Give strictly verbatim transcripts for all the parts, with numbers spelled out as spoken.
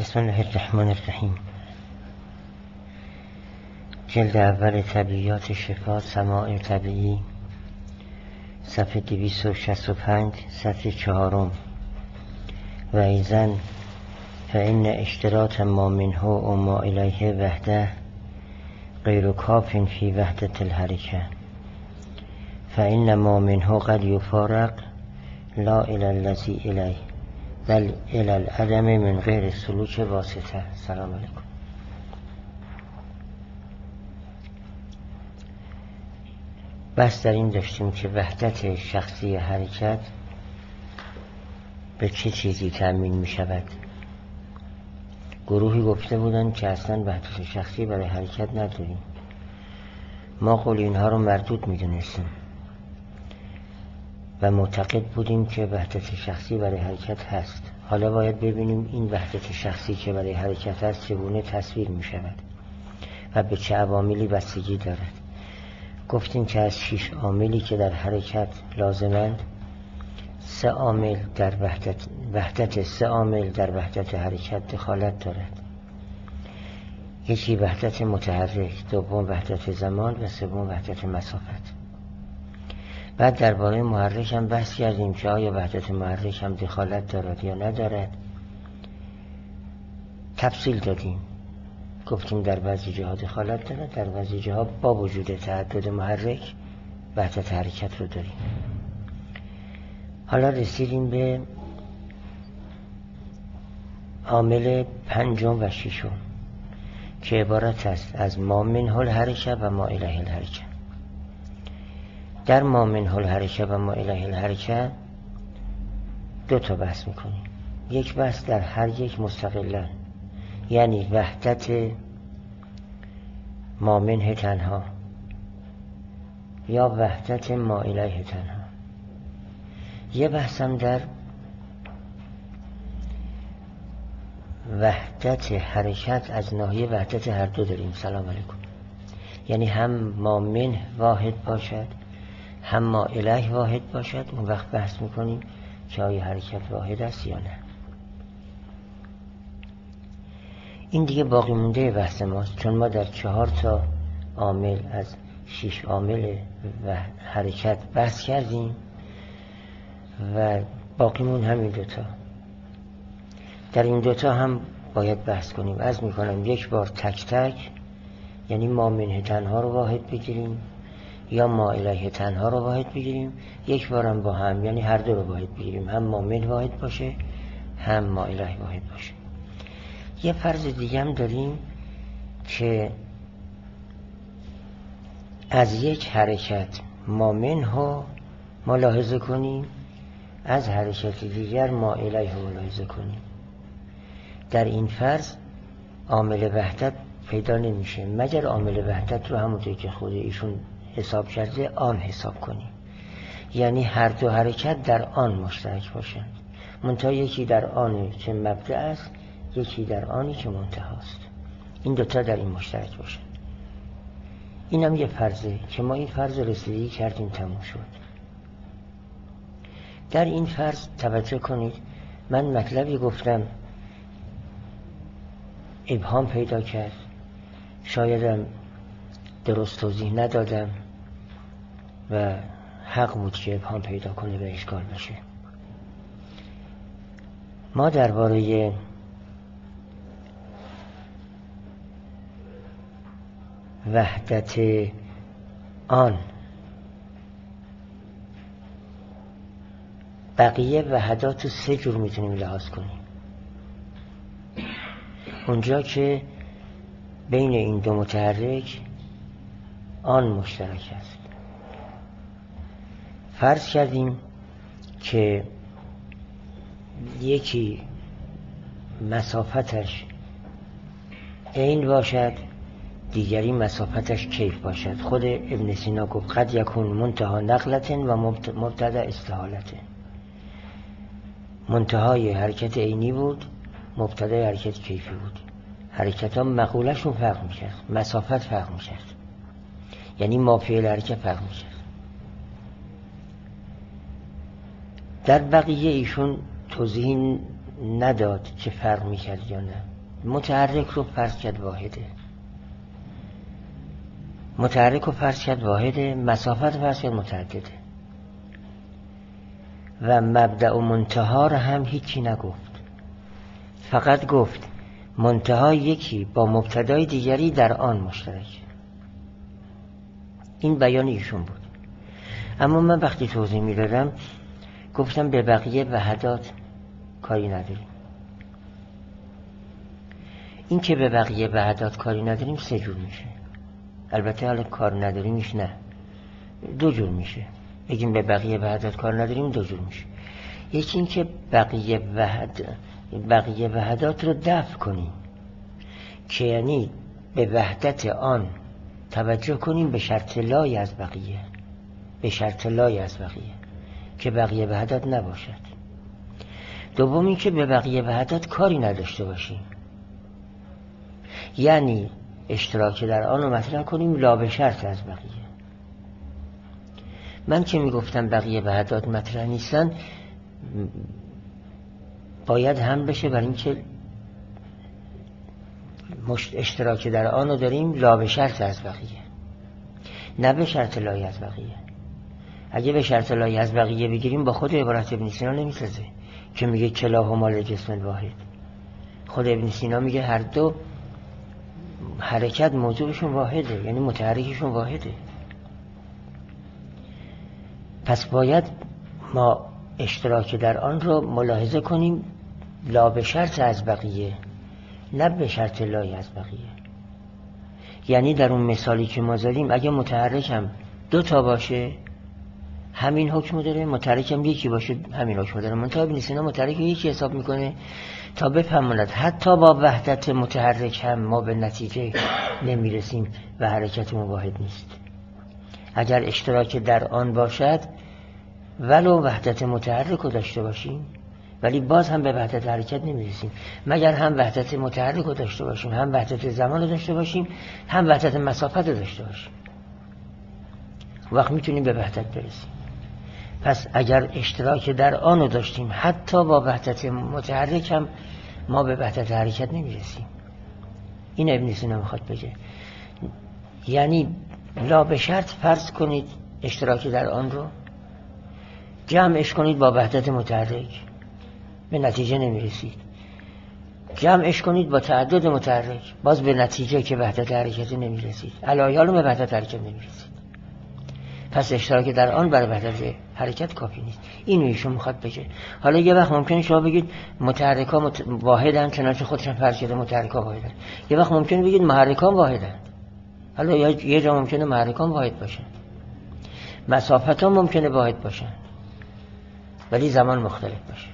بسم الله الرحمن الرحیم. جلد اول طبیعیات شفا، سماع طبیعی، صفحه دویست و شصت و پنج، سطر چهارم. و ایزن فإن اشتراط ما منه و ما الیه وحده غیر کاف فی وحدت الحرکه، فإن ما منه قد یفارق لا الی الذی الیه بل الی العدم من غیر سلوک واسطه. سلام علیکم. بس در این داشتیم که وحدت شخصی حرکت به چه چیزی تأمین می شود. گروهی گفته بودن که اصلا وحدت شخصی برای حرکت نداریم. ما قول اینها رو مردود می دونستیم و معتقد بودیم که وحدت شخصی برای حرکت هست. حالا باید ببینیم این وحدت شخصی که برای حرکت هست چگونه تصویر می شود و به چه عواملی بستگی دارد. گفتیم که از شش عاملی که در حرکت لازمند، سه عامل در وحدت وحدت سه عامل در وحدت حرکت دخالت دارد. یکی وحدت متحرک، دوم وحدت زمان و سوم وحدت مسافت. بعد درباره محرک هم بحث کردیم که آیا وحدت محرک هم دخالت دارد یا ندارد. تفصیل دادیم، گفتیم در بعضی جاها دخالت دارد، در بعضی جاها با وجود تعدد محرک وحدت حرکت رو داریم. حالا رسیدیم به عامل پنجم و ششم که عبارت است از ما منه الحرکه و ما الیه الحرکه. در ما منه الحرکه و ما الیه الحرکه دو تا بحث میکنیم. یک بحث در هر یک مستقلا، یعنی وحدت ما منه تنها یا وحدت ما الیه تنها. یه بحثم در وحدت حرکت از ناحیه وحدت هر دو داریم. سلام علیکم. یعنی هم ما منه واحد باشد هم ما الیه واحد باشد. اون وقت بحث میکنیم که آیا حرکت واحد است یا نه. این دیگه باقی مونده بحث ماست، چون ما در چهار تا عامل از شش عامل و حرکت بحث کردیم و باقیمون همین دوتا. در این دوتا هم باید بحث کنیم. عرض میکنم یک بار تک تک، یعنی ما منه تنها رو واحد بگیریم یا ما الیه تنها رو واحد بگیریم. یک بارم با هم، یعنی هر دو رو واحد بگیریم، هم ما منه واحد باشه هم ما الیه واحد باشه. یه فرض دیگه هم داریم که از یک حرکت ما منه ملاحظه کنیم، از حرکت دیگر ما الیه ملاحظه کنیم. در این فرض عامل وحدت پیدا نمیشه مگر عامل وحدت رو همونطور که خود ایشون حساب کرده آن حساب کنیم، یعنی هر دو حرکت در آن مشترک باشند، منتها یکی در آنی که مبدأ است، یکی در آنی که منتها است. این دوتا در این مشترک باشند. این هم یه فرضه که ما این فرض رسیدگی کردیم، تموم شد. در این فرض توجه کنید، من مطلبی گفتم ابهام پیدا کرد، شایدم درست توضیح ندادم و حق بود که ابهام پیدا کنه و اشکال بشه. ما درباره وحدت آن بقیه وحدات سه جور میتونیم لحاظ کنیم. اونجا که بین این دو متحرک آن مشترک است. فرض کردیم که یکی مسافتش عین باشد، دیگری مسافتش کیف باشد. خود ابن سینا گفت قد یکون منتها نقلت و مبتدا استحالت. منتهای حرکت عینی بود، مبتدای حرکت کیفی بود. حرکت ها مقولشون فرق میکرد، مسافت فرق میکرد، یعنی مافعل حرکت فرق میکرد. در بقیه ایشون توضیح نداد که فرق میکرد یا نه. متحرک رو فرض کرد واحده، متحرک رو فرض کرد واحده، مسافت فرض کرد متعدده و مبدأ و منتها رو هم هیچی نگفت، فقط گفت منتها یکی با مبتدای دیگری در آن مشترک. این بیان ایشون بود. اما من وقتی توضیح میدادم گفتم به بقیه وحدات کاری نداریم. این که به بقیه وحدات کاری نداریم سه جور میشه. البته حالا کار نداریمش نه، دو جور میشه. بگیم به بقیه وحدات کار نداریم دو جور میشه. یکی این که بقیه وحد بقیه وحدات رو دفع کنیم، که یعنی به وحدت آن توجه کنیم به شرط لای از بقیه، به شرط لای از بقیه که بقیه وحدات نباشد. دوم این که به بقیه وحدات کاری نداشته باشیم، یعنی اشتراک در آن رو مطرح کنیم لا به شرط از بقیه. من که میگفتم بقیه وحدات مطرح نیستن باید هم بشه برای اینکه اشتراک در آن رو داریم لا به شرط از بقیه، نه به شرط لای از بقیه. اگه به شرط لای از بقیه بگیریم با خود عبارت ابن سینا نمیسازه که میگه کلاهما لجسم واحد. خود ابن سینا میگه هر دو حرکت موضوعشون واحده، یعنی متحرکشون واحده. پس باید ما اشتراک در آن رو ملاحظه کنیم لا به شرط از بقیه، نه به شرط لای از بقیه. یعنی در اون مثالی که ما زدیم اگه متحرکم دو تا باشه همین حکم داره، متحرکم یکی باشه همین حکم داره. منتها ابن سینا متحرک یکی حساب میکنه تا بفهماند حتی با وحدت متحرک هم ما به نتیجه نمیرسیم و حرکتمون واحد نیست. اگر اشتراک در آن باشد ولو وحدت متحرک رو داشته باشیم ولی باز هم به وحدت حرکت نمیرسیم، مگر هم وحدت متحرک رو داشته باشیم، هم وحدت زمان رو داشته باشیم، هم وحدت مسافت رو داشته باشیم، وقت میتونیم به وحدت برسیم. پس اگر اشتراک در آن رو داشتیم حتی با وحدت متحرک هم ما به وحدت حرکت نمیرسیم. این ابن سینا میخواد بگه، یعنی لا به شرط فرض کنید اشتراک در آن رو، جمعش کنید با وحدت متحرک، به نتیجه نمیرسید. جمعش کنید با تعدد متحرک، باز به نتیجه که وحدت حرکت نمیرسید، علایال به وحدت حرکت نمیرسید. پس اشتراک در آن برای وحدت حرکت کافی نیست. اینو ایشون میخواد بگه. حالا یه وقت ممکنه شما بگید متحرکا مت... واحدن، چنانچه خودشون فرض کرده متحرکا واحدن. یه وقت ممکنه بگید محرکان واحدن. حالا یه جا ممکنه محرکان واحد باشن، مسافت ها ممکنه واحد باشن ولی زمان مختلف باشه،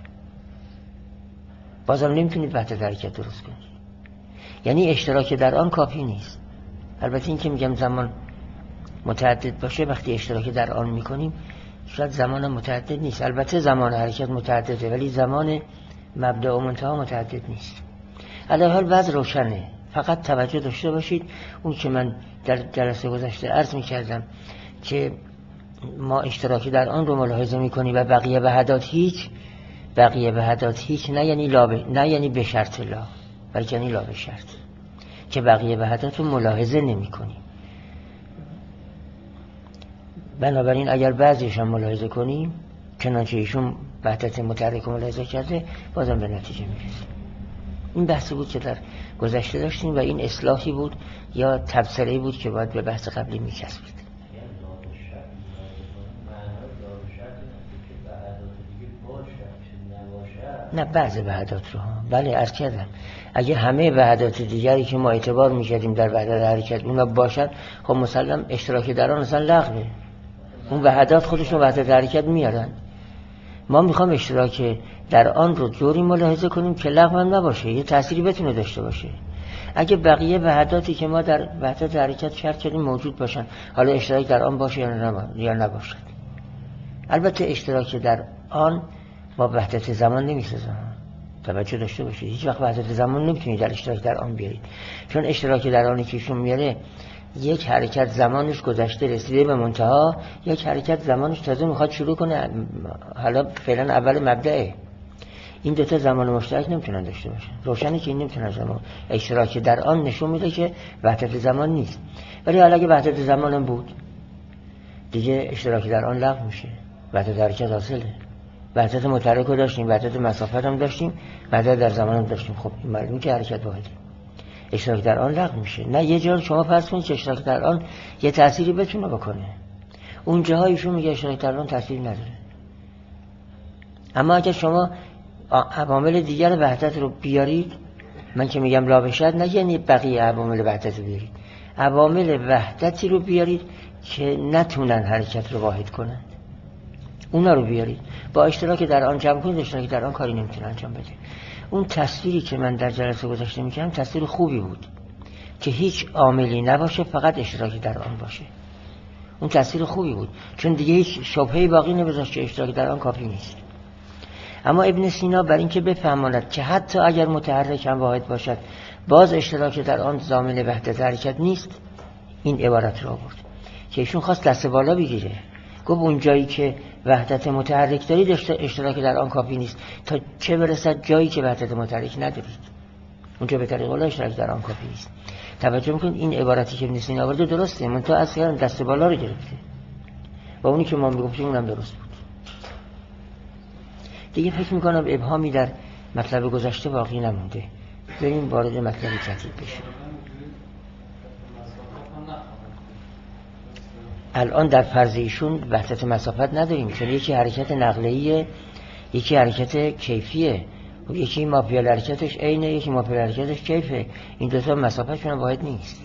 بازم نمیتونید وحدت حرکت درست کنید. یعنی اشتراک در آن کافی نیست. البته این که میگم زمان متعدد باشه، وقتی اشتراک در آن میکنیم شاید زمان متعدد نیست. البته زمان حرکت متعدده ولی زمان مبدأ و منتها متعدد نیست. علی حال وضع روشنه، فقط توجه داشته باشید اون که من در جلسه گذشته عرض میکردم که ما اشتراکی در آن رو ملاحظه میکنیم و بقیه وحدات هیچ، بقیه وحدات هیچ نه یعنی لا ب... نه یعنی به شرط لا، بلکه یعنی لا به شرط، که بقیه وحدات رو ملاحظه نمیکنیم. بنابراین اگر بعضیش هم ملاحظه کنیم چنانچه ایشون وحدت متحرک رو ملاحظه کرده بازم به نتیجه میرسیم. این بحثی بود که در گذشته داشتیم و این اصلاحی بود یا تبصره‌ای بود که باید به بحث قبلی میچسبید. نه بعضی وحدات رو، بله عرض کردم اگه همه وحدات دیگری که ما اعتبار میکردیم در وحدت حرکت اونا باشد خب مسلم اشتراکی در آن اصلا لغوه. اون وحدات خودشون وحدت حرکت میارن. ما میخوام اشتراک در آن رو جوری ملاحظه کنیم که لغو هم نباشه، یه تأثیری بتونه داشته باشه. اگه بقیه وحداتی که ما در وحدت حرکت شرط کردیم موجود باشن، حالا اشتراک در آن باشه یا نباشد. البته اشتراک در آن با وحدت زمان نمیسازه، توجه داشته باشید. هیچ وقت وحدت زمان نمیتونید در اشتراک در آن بیارید، چون اشتراک در آنی که ایشون میاره یک حرکت زمانش گذشته رسیده به منتها، یک حرکت زمانش تازه میخواد شروع کنه، حالا فعلا اول مبدأه. این دوتا زمان مشترک نمیتونن داشته باشن. روشنه که این نمیتونن زمان اشتراک در آن نشون میده که وحدت زمان نیست. ولی حالا اگه وحدت زمان هم بود دیگه اشتراک در آن لغو میشه، وحدت حرکت حاصله. وحدت متحرک رو داشتیم، وحدت مسافت هم داشتیم، وحدت در زمان هم داشتیم. خب این معلومه که حرکت واحده، اشتراک در آن لغو میشه. نه یه جا شما فرض کنید که اشتراک در آن یه تأثیری بتونه بکنه، اون جاهایشون میگه اشتراک در آن تأثیری نداره. اما اگه شما عوامل دیگر وحدت رو بیارید، من که میگم لا بشد نه یعنی بقیه عوامل وحدت رو بیارید، عوامل وحدتی رو بیارید که نتونن حرکت رو واحد کنند، اونا رو بیارید با اشتراک در آن جمع کنید. اشتراک در آن کاری نمیتونه انجام بده. اون تصویری که من در جلسه گذاشته میکنم تصویر خوبی بود که هیچ عاملی نباشه، فقط اشتراک در آن باشه. اون تصویر خوبی بود چون دیگه هیچ شبهه‌ای باقی نمیذاشت که اشتراک در آن کافی نیست. اما ابن سینا برای اینکه بفهماند که حتی اگر متحرک هم واحد باشد باز اشتراک در آن ضامن وحدت حرکت نیست، این عبارت را آورد که ایشون خواست دست بالا بگیره. گفت اون جایی که وحدت متحرک دارید اشتراک در آن کافی نیست، تا چه برسد جایی که وحدت متحرک ندارید، اونجا به طریق اول اشتراک در آن کافی نیست. توجه میکنید این عبارتی که ابن سینا آورده درسته، من تو اصلا دست بالا رو گرفته و اونی که ما میگفتیم اونم درست بود. دیگه فکر میکنم ابهامی در مطلب گذشته باقی نمونده، بریم وارد مطلب جدید بشیم. الان در فرض ایشون وحدت مسافت نداریم، چون یکی حرکت نقلیه، یکی حرکت کیفیه، و یکی ماپیال حرکتش عینه، یکی ماپیال حرکتش کیفه. این دو تا مسافتشون واحد نیست.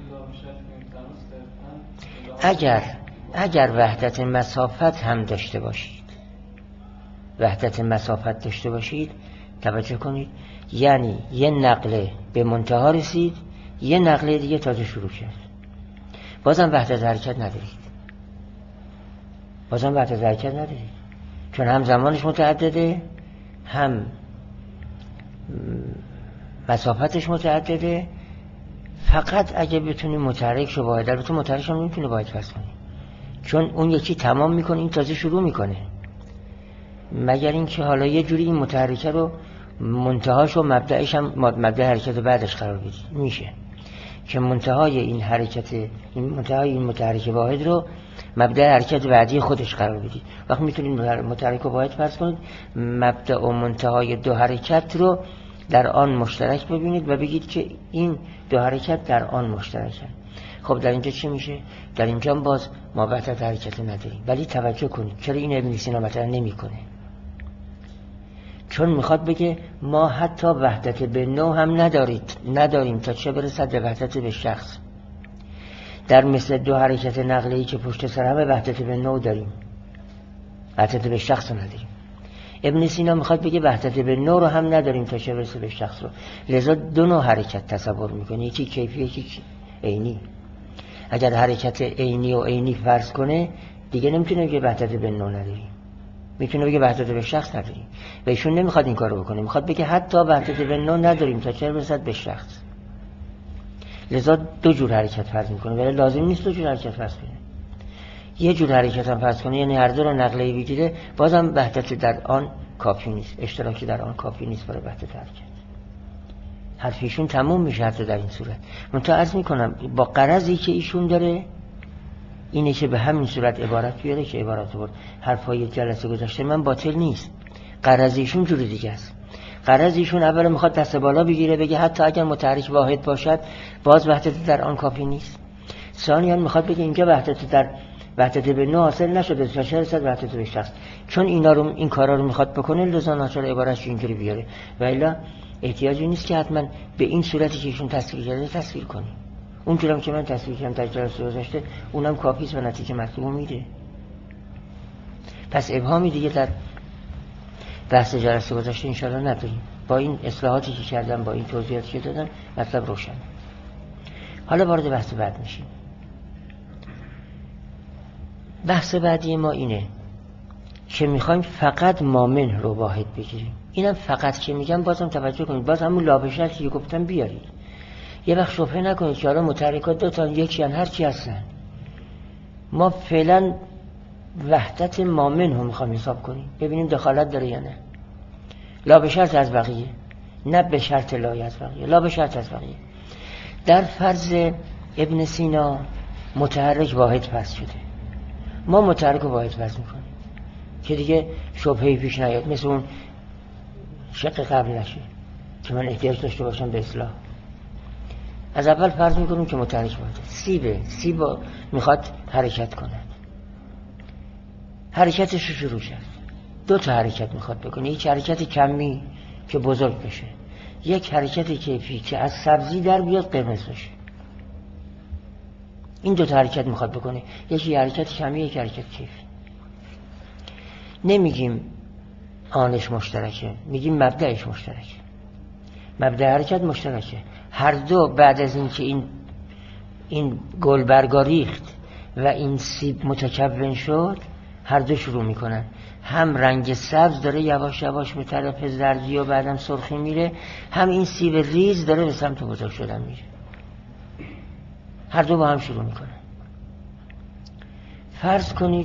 اگر اگر وحدت مسافت هم داشته باشید، وحدت مسافت داشته باشید، توجه کنید، یعنی یه نقله به منتها رسید، یه نقله دیگه تازه شروع کرد، بازم وحدت حرکت ندارید. بازم وحدت حرکت ندارید چون هم زمانش متعدده، هم مسافتش متعدده. فقط اگه بتونیم متحرک شو واحد، البته متحرک هم نمیتونه واحد فرض کنیم چون اون یکی تمام میکنه، این تازه شروع میکنه، مگر اینکه حالا یه جوری این متحرکه رو منتهاش و مبدأش هم مبدأ حرکت بعدش قرار بدید. میشه که منتهای این حرکت، این منتهای این متحرک واحد رو مبدأ حرکت بعدی خودش قرار بدید. وقت میتونید متحرک واحد فرض کنید، مبدأ و منتهای دو حرکت رو در آن مشترک ببینید و بگید که این دو حرکت در آن مشترکن. خب در اینجا چی میشه؟ در اینجا باز ما وحدت حرکت نداریم. ولی توجه کنید چرا این ابن سینا مطرح نمیکنه؟ چون میخواد بگه ما حتی وحدت به نوع هم ندارید نداریم تا چه برسد به وحدت به شخص. در مثل دو حرکت نقله‌ای که پشت سر همه وحدت به نوع داریم، وحدت به شخص رو نداریم. ابن سینا میخواد بگه وحدت به نوع رو هم نداریم تا چه برسه به شخص رو. لذا دو نوع حرکت تصور میکنه، یکی کیفی یکی عینی. اگر حرکت عینی و عینی فرض کنه دیگه نمیتونه بگه وحدت به نوع نداریم، میتونه بگه وحدت به شخص نداریم. و ایشون نمیخواد این کارو بکنه، میخواد بگه حتی وحدت به نوع نداریم تا چه برسد به شخص. لذا دو جور حرکت فرض میکنه، ولی لازم نیست دو جور حرکت فرض کنه. یه جور حرکت هم فرض کنه، یعنی هر دو رو نقله بگیره، بازم وحدت در آن کافی نیست، اشتراکی در آن کافی نیست برای وحدت حرکت. حرفیشون تموم میشه حتی در این صورت. من تا عرض میکنم با غرضی که ایشون داره اینه که به همین صورت عبارت بیاره که عبارت بود. حرفای جلسه گذشته من باطل نیست، غرض ایشون جور دیگه است. غرض ایشون اول میخواد دست بالا بگیره بگه حتی اگر متحرک واحد باشد باز وحدت در آن کافی نیست. ثانیاً میخواد بگه اینجا وحدت در وحدت به نوع حاصل نشده تا چه رسد وحدت به شخص. چون اینا رو این کارا رو میخواد بکنه لزوما ناچار عبارتش اینجوری بیاره، و الا احتیاجی نیست که حتما به این صورتی که ایشون تصویر کرده تصویر کنیم. اونجوری که من تصویر کردم در جلسه گذشته اونم کافی است و نتیجه مطلوب میده. پس ابهامی دیگه در بحث جلسه گذشته ان شاء الله نداریم. با این اصلاحاتی که کردم، با این توضیحاتی که دادم، مطلب روشن. حالا وارد بحث بعد میشیم. بحث بعدی ما اینه که میخوایم فقط مامن رو واحد بگیریم. اینم فقط که میگم بازم توجه کنید، باز همون لابشت که گفتم بیارید. یه وقت شبهه نکنید که حالا متحرکات دو تا یکی ان هر چی هستن. ما فعلا وحدت مامن رو میخوایم حساب کنیم، ببینیم دخالت داره یا نه. لا به شرط از بقیه، نه به شرط لای از بقیه، لا به شرط از بقیه. در فرض ابن سینا متحرک واحد فرض شده، ما متحرک واحد فرض میکنیم که دیگه شبهه‌ای پیش نیاد، مثل اون شق قبل نشه که من احتیاج داشته باشم به اصلاح. از اول فرض میکنیم که متحرک واحده. سیبه، سیب میخواد حرکت کند، حرکتش رو شروع کرد. دو تا حرکت میخواد بکنه، یک حرکت کمی که بزرگ بشه، یک حرکت کیفی که از سبزی در بیاد قرمز بشه. این دو تا حرکت میخواد بکنه، یکی حرکت کمی، یک حرکت کیفی. نمیگیم آنش مشترکه، میگیم مبدأش مشترکه. مبدأ حرکت مشترکه. هر دو بعد از این که این این گل برگا ریخت و این سیب متکون شد، هر دو شروع میکنن. هم رنگ سبز داره یواش یواش به طرف زردی و بعدم سرخی میره، هم این سیب ریز داره به سمت بزرگ شدن میره. هر دو با هم شروع میکنن. فرض کنید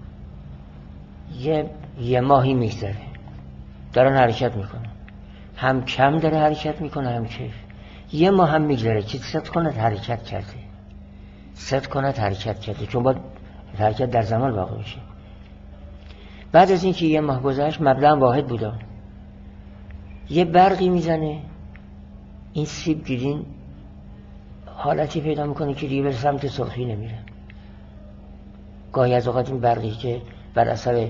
یه یه ماهی میگذره، دارن حرکت میکنن، هم کم داره حرکت میکنه هم کیف. یه ماه هم میگذره که صد کند حرکت کرده، صد کند حرکت کرده، چون باید حرکت در زمان واقع میشه. بعد از اینکه یه ماه گذشت، مبدأ واحد بوده، یه برقی میزنه، این سیب دیدین حالتی پیدا میکنه که دیگه به سمت سرخی نمیره. گاهی از اوقات این برقی که بر اثر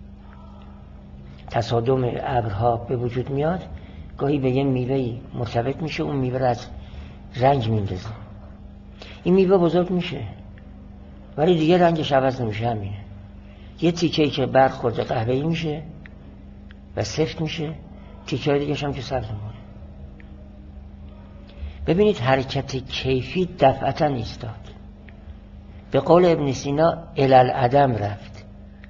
تصادم ابرها به وجود میاد، گاهی به یه میوه‌ای مرتبط میشه، اون میوه رو از رنگ میندازه. این میوه بزرگ میشه ولی دیگه رنگش عوض نمیشه، همینه. یه تیکه‌ای که برق خورده قهوه‌ای میشه و سفت میشه، تیکه‌های دیگه‌ش هم که سبز میمونه. ببینید حرکت کیفی دفعتاً ایستاد. به قول ابن سینا الالعدم رفت،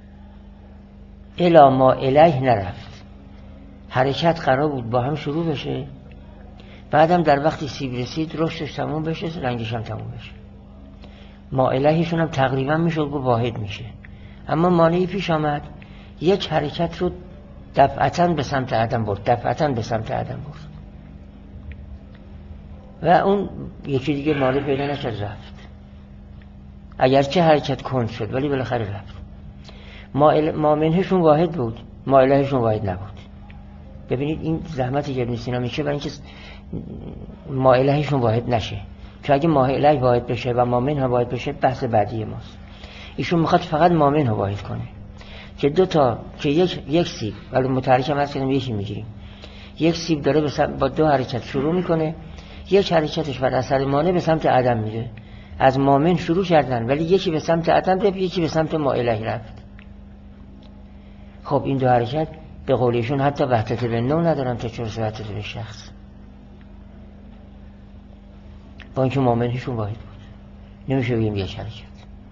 الا ما الیه نرفت. حرکت قرار بود با هم شروع بشه، بعدم در وقتی سیب رسید رشدش تموم بشه، رنگش هم تموم بشه. ما الیهشون هم تقریبا میشد گفت واحد میشه. اما مانعی پیش آمد، یک حرکت رو دفعتاً به سمت عدم برد، دفعتاً به سمت عدم برد و اون یکی دیگه مانع پیدا نکرد، رفت. اگرچه حرکت کند شد ولی بالاخره رفت. ما منهشون واحد بود، ما الهشون واحد نبود. ببینید این زحمتی که ابن سینا میشه برای اینکه ما الهشون واحد نشه، چون اگه ما اله واحد بشه و ما منه واحد بشه بحث بعدی ماست. ایشون میخواد فقط ما منه واحد کنه که دو تا که یک یک سیب، ولی متحرک هم هست که یکی میگیریم، یک سیب داره با دو حرکت شروع میکنه، یک حرکتش بر اثر مانع به سمت عدم میره. از مامن شروع کردن ولی یکی به سمت عدم رفت، یکی به سمت ما اله رفت. خب این دو حرکت به قولیشون حتی وحدت به نوع ندارن تا چرس وحدت به شخص، با اینکه مامنشون واحد بود. نمیشه بگیم یک حرکت.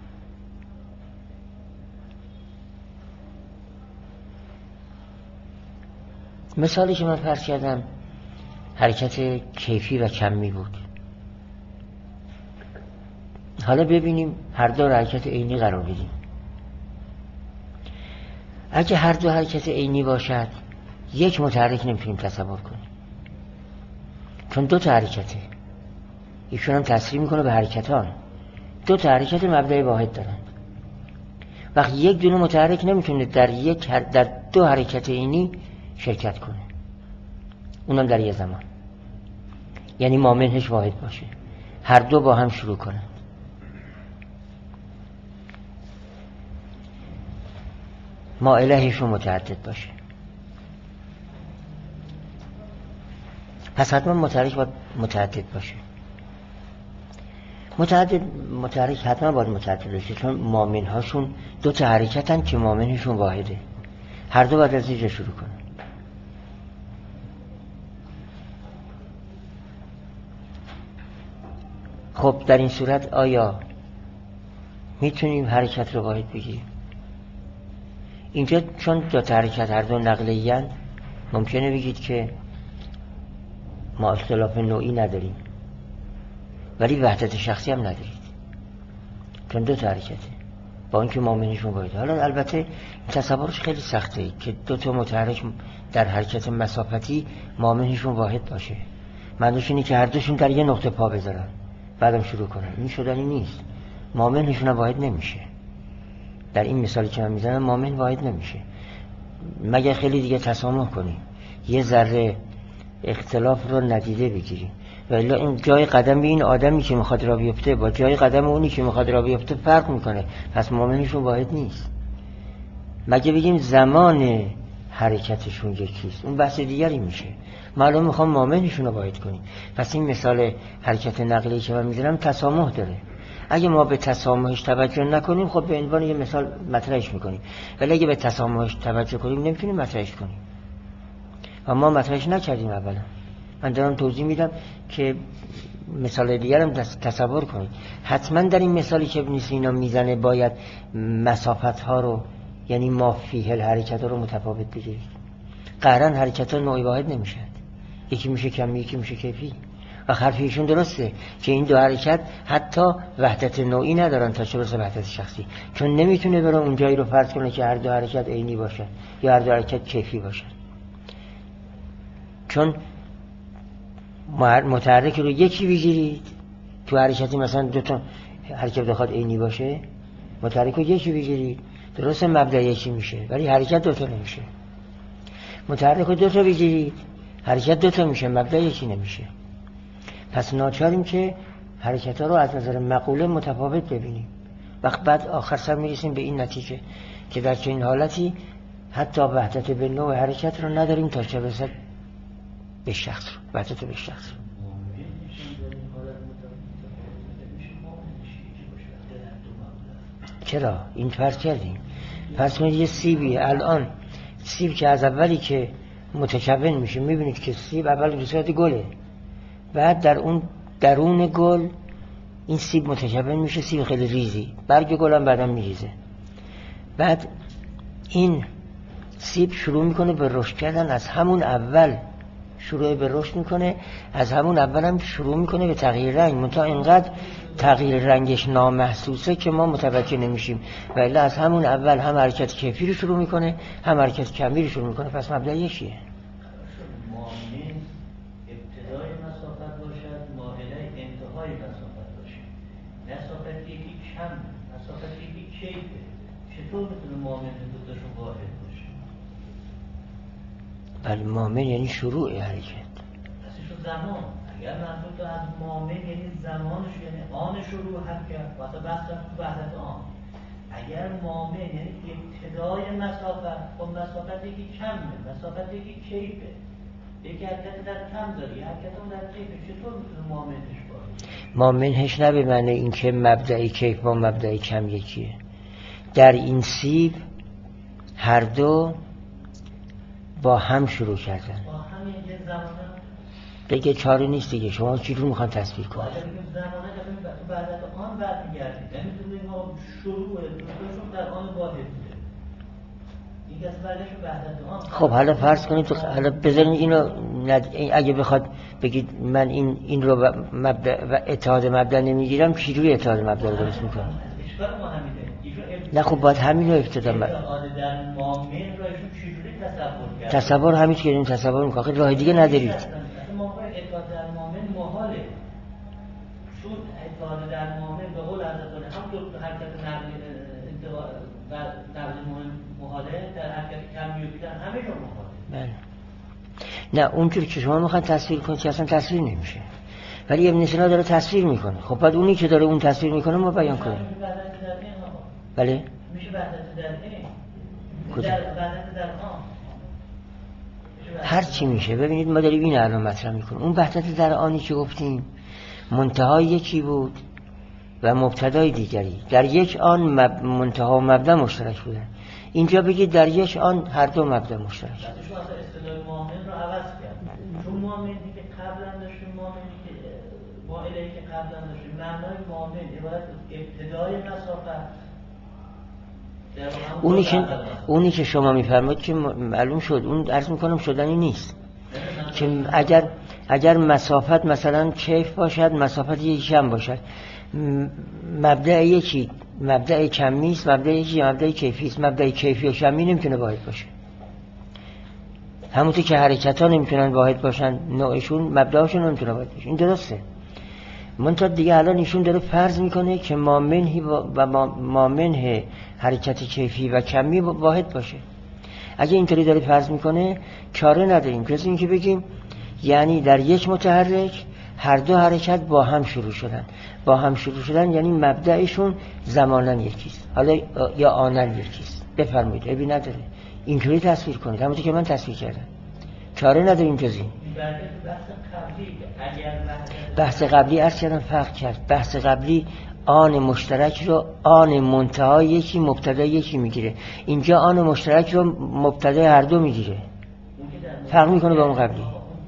مثالی که من فرض کردم حرکت کیفی و کمی بود. حالا ببینیم هر دو حرکت عینی قرار بدیم. اگه هر دو حرکت عینی باشد، یک متحرک نمیتونیم تصور کنیم، چون دو تا حرکته. ایشون هم تصریح میکنه به حرکتان، دو تا حرکت مبدأ واحد دارن. وقتی یک دونه متحرک نمیتونه در یک در دو حرکت عینی شرکت کنه، اونم در یه زمان، یعنی مامنش واحد باشه، هر دو با هم شروع کنن. ما الهشون متعدد باشه. پس حتما متحرک باید متعدد باشه. متعدد متحرک حتما باید متعدد باشه، چون مامن هاشون دو تا حرکتن که مامنشون واحده، هر دو باید از اینجا شروع کنن. خب در این صورت آیا میتونیم حرکت رو واحد بگیریم؟ اینجا چون دو تا حرکت هر دو نقلیه‌اند، ممکنه بگید که ما اختلاف نوعی نداریم ولی وحدت شخصی هم ندارید، چون دو تا حرکته. با اینکه مؤمنشون واحده. حالا البته تصورش خیلی سخته که دو تا متحرک در حرکت مسافتی مؤمنشون واحد باشه. معنیش اینه که هر دوشون در یه نقطه پا بذارن بعدم شروع کنن. این شدنی نیست. مؤمنشون واحد نمیشه. در این مثالی که من میزنم مؤمن واحد نمیشه مگر خیلی دیگه تسامح کنیم، یه ذره اختلاف رو ندیده بگیریم. ولی این جای قدم این آدمی که میخواد را بیفته با جای قدم اونی که میخواد را بیفته فرق میکنه، پس مؤمنشون واحد نیست. مگه بگیم زمان حرکتشون یکیست، اون بحث دیگری میشه. معلوم میخوام مؤمنشون رو واحد کنیم. پس این مثال حرکت نقلی که من میزنم تسامح داره. اگه ما به تسامحش توجه نکنیم خب به عنوان یه مثال مطرحش میکنیم، ولی اگه به تسامحش توجه کنیم نمیتونیم مطرحش کنیم. و ما مطرحش نکردیم اولا. من دارم توضیح میدم که مثال دیگر هم تصور کنید. حتما در این مثالی که ابن سینا میزنه باید مسافت ها رو، یعنی ما فیه الحرکت ها رو متفاوت بگیرید. قهرن حرکت ها نوعی واحد نمیشد، یکی میشه کمی یکی میشه کیفی. و حرفیشون درسته که این دو حرکت حتی وحدت نوعی ندارن تا چه برسه وحدت شخصی، چون نمیتونه بره اون جایی رو فرض کنه که هر دو حرکت عینی باشن یا هر دو حرکت کیفی باشن. چون متحرک رو یکی بگیرید تو حرکتی مثلا دو تا حرکت بخواد عینی باشه، متحرک رو یکی بگیرید درسته مبدا یکی میشه ولی حرکت دو تا نمیشه. متحرک رو دو تا بگیرید حرکت دو تا میشه مبدا یکی نمیشه. پس ناچاریم که حرکت ها رو از نظر مقوله متفاوت ببینیم. وقت بعد آخر سر میرسیم به این نتیجه که در چنین حالتی حتی وحدت به نوع حرکت رو نداریم تا چه برسد به شخص رو، وحدت به شخص رو. چرا؟ این فرض کردیم. فرض کنید یه سیبی، الان سیب که از اولی که متکون میشه میبینید که سیب اول به صورت گله، بعد در اون درون گل این سیب متکون میشه، سیب خیلی ریزی، برگ گل هم بعدم میریزه. بعد این سیب شروع میکنه به رشد کردن، از همون اول شروع به رشد میکنه، از همون اول هم شروع میکنه به تغییر رنگ، منتها اینقدر تغییر رنگش نامحسوسه که ما متوجه نمیشیم. ولی از همون اول هم حرکت کیفی رو شروع میکنه هم حرکت کمی رو شروع میکنه. پس مبدا یکیه. چطور میتونه مؤمن دوتاشون واحد باشه؟ بله مؤمن یعنی شروع حرکت. پسشون زمان. اگر منظور تو از مؤمن یعنی زمانش، یعنی آن شروع حرکت، واسه بحث تو وحدت آن. اگر مؤمن یعنی ابتدای مسافت، خب مسافت یکی کمه، مسافت یکی کیفه. یکی حرکت در کم داری، حرکت هم در کیفه، چطور میتونه مؤمنش باشه؟ مؤمنش نه به معنی این که مبدأ کیف با مبدأ کم یکیه. در این سیب هر دو با هم شروع کردن. با همین یه زمانه دیگه چاره نیست دیگه. شما چی رو میخوان تصویر کنید؟ باید بگیم زمانه که تو بعد از آن برمیگردید. نمیتونه اینها شروع دوستاشون در آن واحد بوده. این کسی برگشت بعد از آن. خب حالا فرض کنید تو حالا بذارین اینو ند... اگه بخواد بگید من این این رو مبدأ و اتحاد مبدأ نمیگیرم، چی روی اتحاد مبدأ رو درست میکنم؟ اشکال ما همینه. نه خب باید همین رو ابتدا در مؤمن رو ایشون چجوری تصور کرد؟ تصور همین که این تصور میکنه، خیلی راه دیگه ندارید. اصلا موقع اتحاد در مؤمن محاله. چون اتحاد در مؤمن به قول حضرت هم دو حرکت نقلی و نقل محاله، در حرکت کمی و بیدن همه رو محاله. بله. نه اونجور که شما میخواین تصویر کنید که اصلا تصویر نمیشه. ولی ابن سینا داره تصویر میکنه. خب بعد اونی که داره اون تصویر میکنه ما بیان کنیم. بله؟ میشه وحدت در این. کجا؟ در وحدت در آن. هر چی میشه. ببینید ما داریم این الان مطرح میکنیم. اون وحدت در آنی که گفتیم منتهای یکی بود و مبتدای دیگری. در یک آن مب... منتها و مبدا مشترک بودن. اینجا بگید در یک آن هر دو مبدا مشترک. بعدش واسه اصطلاح مؤمن رو عوض کرد. چون مؤمنی که قبلا داشتیم، مؤمنی که ما الهی که قبلا داشتیم، معنای مؤمن عبارت ابتدای مسافت. اونی که اونی که شما میفرمایید که معلوم شد، اون عرض میکنم شدنی نیست. که اگر اگر مسافت مثلا کیف باشد، مسافت یکی هم باشد، مبدأ یکی مبدأ کمی است، مبدأ یکی مبدأ کیفی است. مبدأ کیفی و کمی نمیتونه واحد باشه. همونطور که حرکت ها نمیتونن واحد باشن، نوعشون مبدأشون نمیتونه واحد باشه. این درسته. منتها دیگه الان ایشون داره فرض میکنه که مامنهی و مامنه حرکت کیفی و کمی واحد باشه. اگه اینطوری داره فرض میکنه چاره نداریم جز این که بگیم یعنی در یک متحرک هر دو حرکت با هم شروع شدن. با هم شروع شدن یعنی مبدأشون زماناً یکیست، حالا یا آناً یکیست. بفرمایید، عیبی نداره اینطوری تصویر کنید همونطور که من تصویر کردم. چاره نداریم جز این. بحث قبلی عرض کردم فرق کرد. بحث قبلی آن مشترک رو آن منتها یکی مبتدا یکی میگیره، اینجا آن مشترک رو مبتدا هر دو میگیره. فرق میکنه با اون قبلی.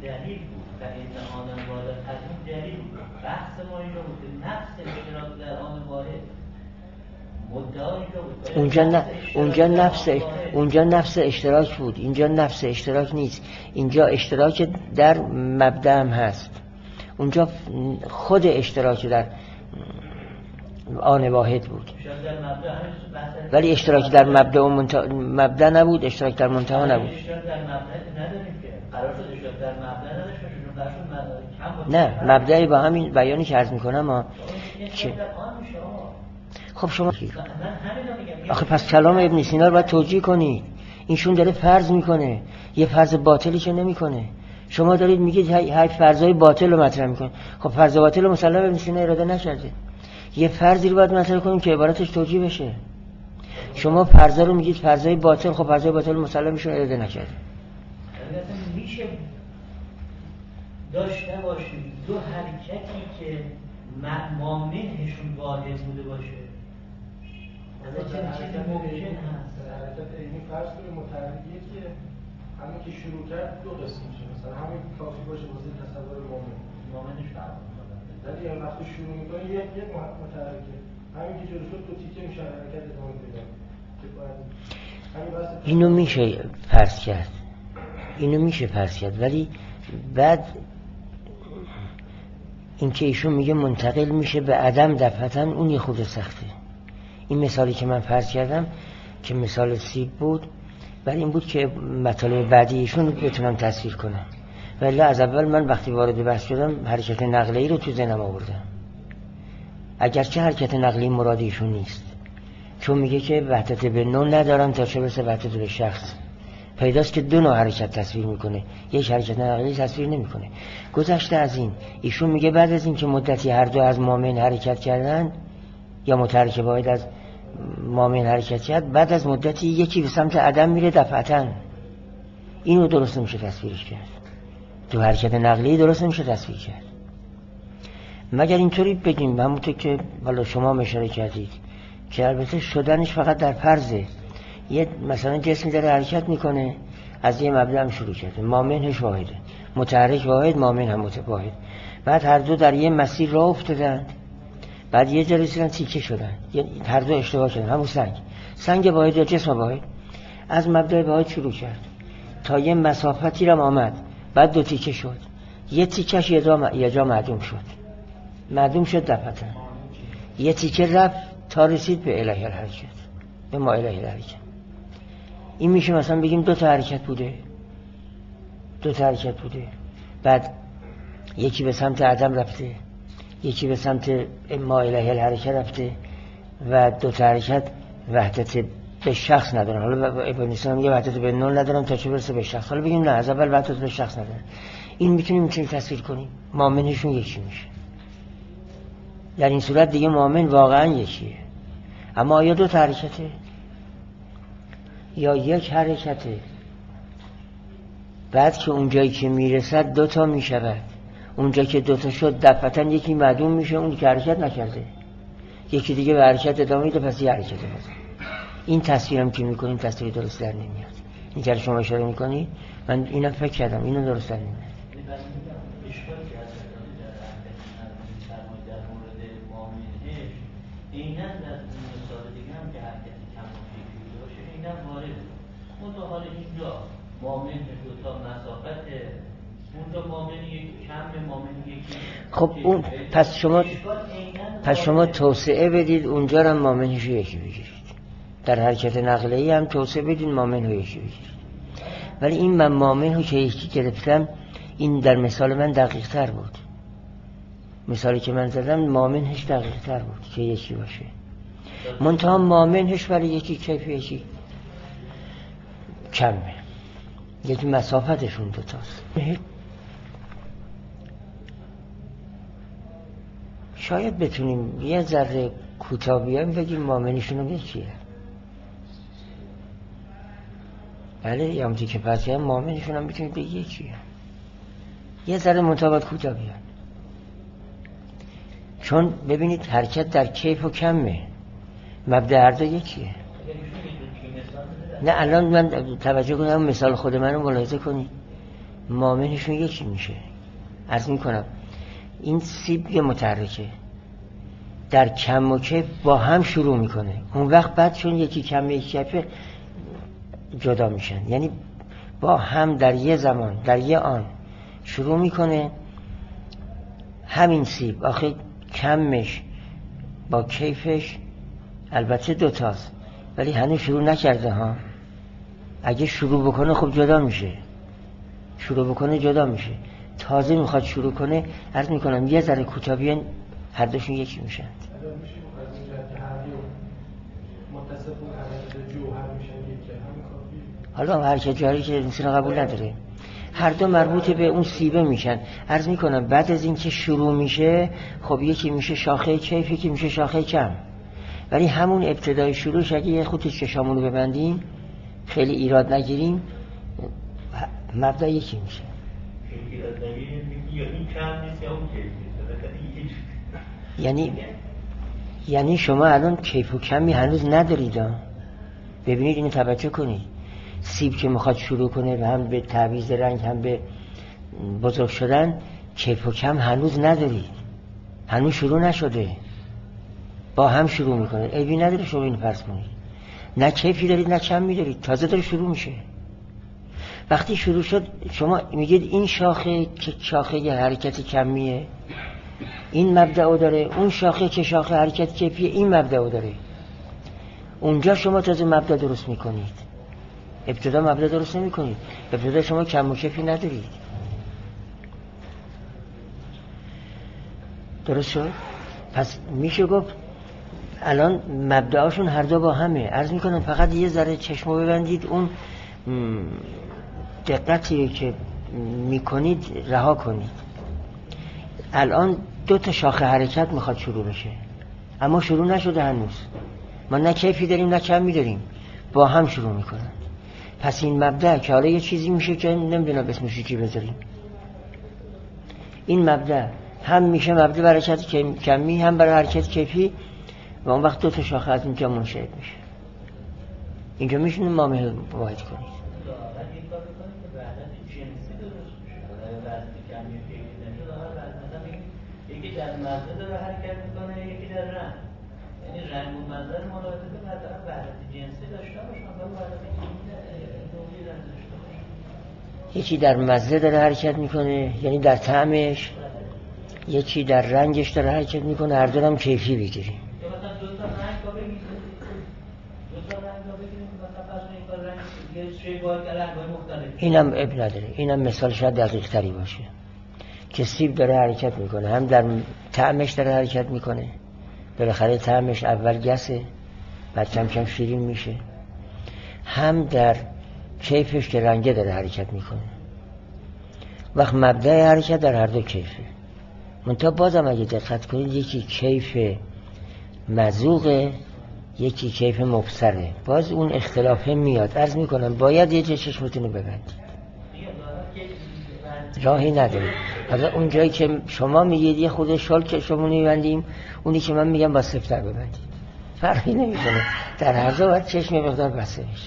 اونجا نه، اونجا نفس اونجا نفس اشتراک بود، اینجا نفس اشتراک نیست. اینجا اشتراک در مبدأ هم هست، اونجا خود اشتراک در آن واحد بود. ولی اشتراک در مبدأ و منتها مبدأ نبود، اشتراک در منتها نبود. نه، مبدأی با همین بیانی که عرض میکنم ما چه؟ خب شما آخه پس کلام ابن سینا رو باید توجیه کنید. اینشون داره فرض میکنه، یه فرض باطلی که نمیکنه. شما دارید میگید های فرضای باطل رو مطرح میکنه. خب فرض باطل رو مسلم ابن سینا اراده نکرده. یه فرضی رو باید مطرح کنیم که عبارتش توجیه بشه. شما فرضا رو میگید فرضای باطل، خب فرضای باطل مسلمشون اراده نکرده. میشه داشته باشیم دو حرکتی که مامنهشون واحد بوده باشه. از چه چیزی ممکن هست؟ حرکت اینی فرض کنیم متحرکیه که همین که شروع کرد دو قسم میشه. مثلا همین کافی باشه واسه تصور مامن. مامنش فرق میکنه. ولی اگه وقتی شروع میکنه یک یک متحرکه. همین که جلو شد دو تیکه میشه حرکت ادامه پیدا. که باید اینو میشه فرض کرد. اینو میشه فرض کرد ولی بعد این که ایشون میگه منتقل میشه به عدم دفعتاً، اون یه خود سخته. این مثالی که من فرض کردم که مثال سیب بود، ولی این بود که مطالب بعدی ایشون بتونم تصویر کنم. ولی از اول من وقتی وارد بحث شدم حرکت نقلی رو تو ذهنم آوردم، اگرچه حرکت نقلی مراد ایشون نیست، چون میگه که وحدت به نوع ندارن تا چه برسه وحدت به شخص. پیداست که دو نوع حرکت تصویر میکنه، یک حرکت نقلی تصویر نمیکنه. گذشته از این ایشون میگه بعد از این که مدتی هر دو از مامن حرکت کردن یا متحرک واحد از مامن حرکت کرد، بعد از مدتی یکی به سمت عدم میره دفعتاً. اینو درست نمیشه تصویرش کرد. تو حرکت نقلی درست نمیشه تصویر کرد مگر اینطوری بگیم همونطور که والا شما اشاره کردید که البته شدنش فقط در فرضه. یه مثلا جسمی داره حرکت میکنه، از یه مبدأ هم شروع کرده، مامنش واحده، متحرک واحد، مامن هم واحد. بعد هر دو در یه مسیر راه افتادن، بعد یه جا رسیدن تیکه شدن، هر دو اشتباه کردن. همون سنگ سنگ واحد یا جسم واحد از مبدأ واحد شروع کرد تا یه مسافتی رو آمد، بعد دو تیکه شد، یه تیکش یه جا, یه جا معدوم شد معدوم شد دفعتاً، یه تیکه رفت تا رسید به الهی الحرکت، به ما الهی الحرکت. این میشه مثلا بگیم دو تا حرکت بوده، دو تا حرکت بوده، بعد یکی به سمت عدم رفته، یکی به سمت ما الهی الحرکت رفته و دو تا حرکت وحدت به شخص ندارن. حالا ابن سینا میگه وحدت به نوع ندارن تا چه برسه به شخص. حالا بگیم نه، از اول وحدت به شخص ندارن. این میتونیم چه تصویر کنیم؟ مؤمنشون یکی میشه. در این صورت دیگه مؤمن واقعا یکیه. اما آیا دو تا حرکته یا یک حرکته؟ بعد که اونجایی که میرسد دو تا میشود، اونجا که دو تا شد دفعتاً یکی معدوم میشه، اون که حرکت نکرده یکی دیگه به حرکت ادامه میده، پس یه حرکت بزن. این تصویرم که میکنیم تصویر درست در نمیاد. این که شما اشاره میکنی من اینا فکر کردم اینو درست در نمیاد. اینن در مثال دیگه هم که حرکت کم و کیفی باشه اینن وارد منطقه حال اینجا مامن دو تا مسافت اون دو مامن یک کم مامن یکی. خب اون پس شما اینن پس شما توسعه بدید اونجا هم مامنش رو یکی بگیرید، در حرکت نقله‌ای هم توسعه بدید مامن رو یکی بگیرید. ولی این من مامن رو که یکی گرفتم، این در مثال من دقیق تر بود. مثالی که من زدم مامنش دقیق تر بود که یکی باشه، منتها مامنش ولی یکی کیف یکی کمه، یکی مسافتشون دوتاست. شاید بتونیم یه ذره کوتاه بیایم بگیم مامنشون رو یکیه. بله یا همونطور که پس هم مامنشون هم بتونیم بگیم یکیه، یه ذره منطقات کوتاه بیایم. چون ببینید حرکت در کیف و کمه، مبدأ هر دو یکیه. نه الان من توجه کنم مثال خود من رو ملاحظه کنید، مامنشون یکی میشه. عرض میکنم این سیب یه متحرکه در کم و کیف با هم شروع میکنه، اون وقت بعد چون یکی کم یکی کیف جدا میشن، یعنی با هم در یه زمان در یه آن شروع میکنه. همین سیب آخه کمش با کیفش البته دوتاست ولی هنوز شروع نکرده ها. اگه شروع بکنه خب جدا میشه، شروع بکنه جدا میشه، تازه میخواد شروع کنه. عرض میکنم یه ذره کوتاه بیان هر دوشون یکی میشن. حالا هر که جاری که انسان قبول نداره، هر دو مربوط به اون سیبه میشن. عرض میکنم بعد از این که شروع میشه خب یکی میشه شاخه کیف، یکی میشه شاخه کم، ولی همون ابتدای شروعش اگه یه خود چشامونو ببندیم خیلی ایراد نگیریم مبدا یکی میشه. یعنی یعنی شما الان کیف و کمی هنوز ندارید. ببینید اینو توجه کنید، سیب که میخواد شروع کنه و هم به تعویض رنگ هم به بزرگ شدن، کیف و کم هنوز ندارید، هنوز شروع نشده، با هم شروع میکنه. عیبی نداره شما اینو فرض کنید، نه کیفی دارید نه کمی دارید، تازه داره شروع میشه. وقتی شروع شد شما میگید این شاخه که شاخه یه حرکت کمیه این مبدأ داره، اون شاخه که شاخه حرکت کیفیه این مبدأ داره. اونجا شما تازه مبدأ درست میکنید، ابتدا مبدأ درست نمی کنید، ابتدا شما کم و کیفی ندارید. درست شد؟ پس میشه گفت الان مبدأشون هر دو با همه. عرض میکنم فقط یه ذره چشمو ببندید، اون دقتی که میکنید رها کنید. الان دو تا شاخه حرکت میخواد شروع بشه اما شروع نشده هنوز، ما نه کیفی داریم نه کمی داریم، با هم شروع میکنن. پس این مبدأ که حالا یه چیزی میشه که نمیدونم اسمش چی بذاریم، این مبدأ هم میشه مبدأ برای حرکت کمی هم برای حرکت کیفی و اون وقت دو تا شاخه از اینجا منشأ میشه. اینجا میشونه مامه واحد کنید. یکی در مزه داره حرکت میکنه یکی در رنگ، یعنی رنگ و مزه رو ملاحظه به مثلا وحدت جنسی داشته باشن و وحدت نوعی رنگ داشته باشن. یکی در مزه داره حرکت میکنه یعنی در طعمش، یکی در رنگش داره حرکت میکنه، هر دو هم کیفی بگیریم. یا مثلا دو تا رنگ رو بگیریم، دو تا رنگ رو بگیریم مثلا پس این کار رنگ یه شی باید رنگ‌های مختلف. اینم اب نداره، اینم مثال شاید دقیق تری باشه که سیب داره حرکت میکنه، هم در طعمش داره حرکت میکنه، بالاخره طعمش اول گسه بعد کم کم شیرین میشه، هم در کیفش که رنگه داره حرکت میکنه. وقت مبدأ حرکت در هر دو کیفه، منتها بازم اگه دقت کنید یکی کیف مذوقه یکی کیف مبصره، باز اون اختلافه میاد. عرض میکنم باید یه جه چشمتون رو ببندید، راهی نداره. حالا اون جایی که شما میگید یه خود شال که شما میبندیم، اونی که من میگم با سفتر ببندید، فرقی نمیکنه، در هر دو باید چشم مقدار بسته میشه.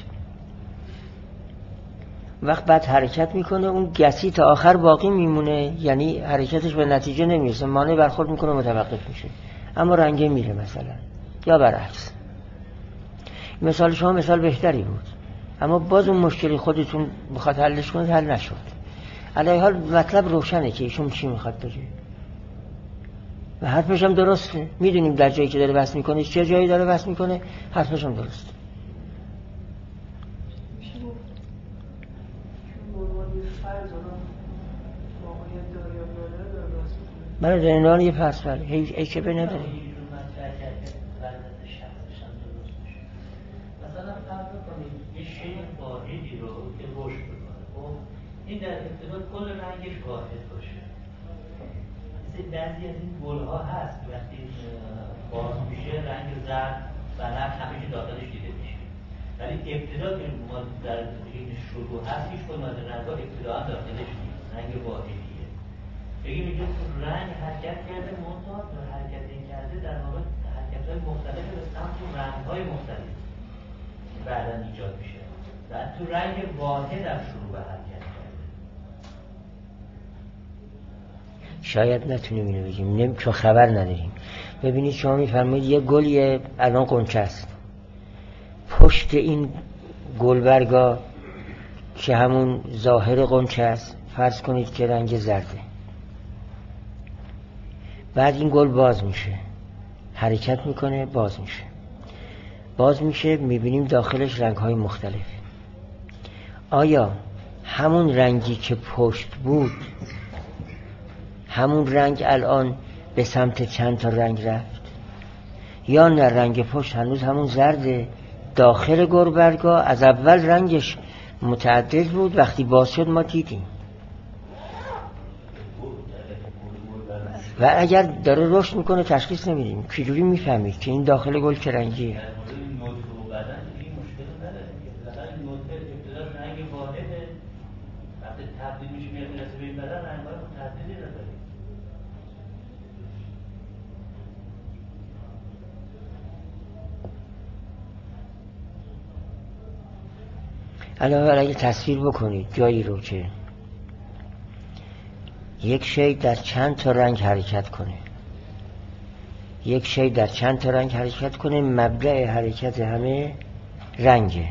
وقت بعد حرکت میکنه اون گسی تا آخر باقی میمونه، یعنی حرکتش به نتیجه نمیرسه، مانع برخورد میکنه متوقف میشه، اما رنگه میره مثلا، یا برعکس. مثال شما مثال بهتری بود، اما باز اون مشکلی خودتون بخواد حلش کنید حل نشد. علیه حال مطلب روشنه که ایشون چی میخواد بگه. و حرفش هم درسته. میدونیم در جایی که داره بحث میکنه چه جایی داره بحث میکنه، حرفش هم درسته. برای دنیان یه فرض فرد هیچ که به نداره. مثلا فرض کنید یه شیء واحدی رو که رشد بکنه، خب این در ابتدا کل رنگش واحد باشه. مثل بعضی از این گل‌ها هست که وقتی باز میشه رنگ زرد بنفش همیشه داخلش دیده میشه، ولی ابتدا که ما در این شروع هست هیچ کدوم از رنگ‌ها ابتدا داخلش نیست، رنگ واحدیه. بگیم میگه رنگ حرکت کرده، منتها حرکت این کرده در واقع حرکت‌های مختلف به سمت و رنگ‌های مختلف بعدا ایجاد میشه و تو رنگ واحد هم شروع به حرکت کرده. شاید نتونیم اینو بگیم، نمی... چون خبر نداریم. ببینید شما میفرمایید یه گلیه الان قنچه است، پشت این گلبرگا که همون ظاهر قنچه است فرض کنید که رنگ زرده. بعد این گل باز میشه، حرکت میکنه، باز میشه باز میشه میبینیم داخلش رنگ‌های مختلف. آیا همون رنگی که پشت بود همون رنگ الان به سمت چند تا رنگ رفت، یا نه رنگ پشت هنوز همون زرده، داخل گلبرگا از اول رنگش متعدد بود، وقتی باز شد ما دیدیم. و اگر داره رشد میکنه تشخیص نمیدیم، چجوری میفهمید که این داخل گل چه رنگیه؟ علاوه اگه تصویر بکنید جایی رو که یک شی در چند تا رنگ حرکت کنه، یک شی در چند تا رنگ حرکت کنه، مبدأ حرکت همه رنگه.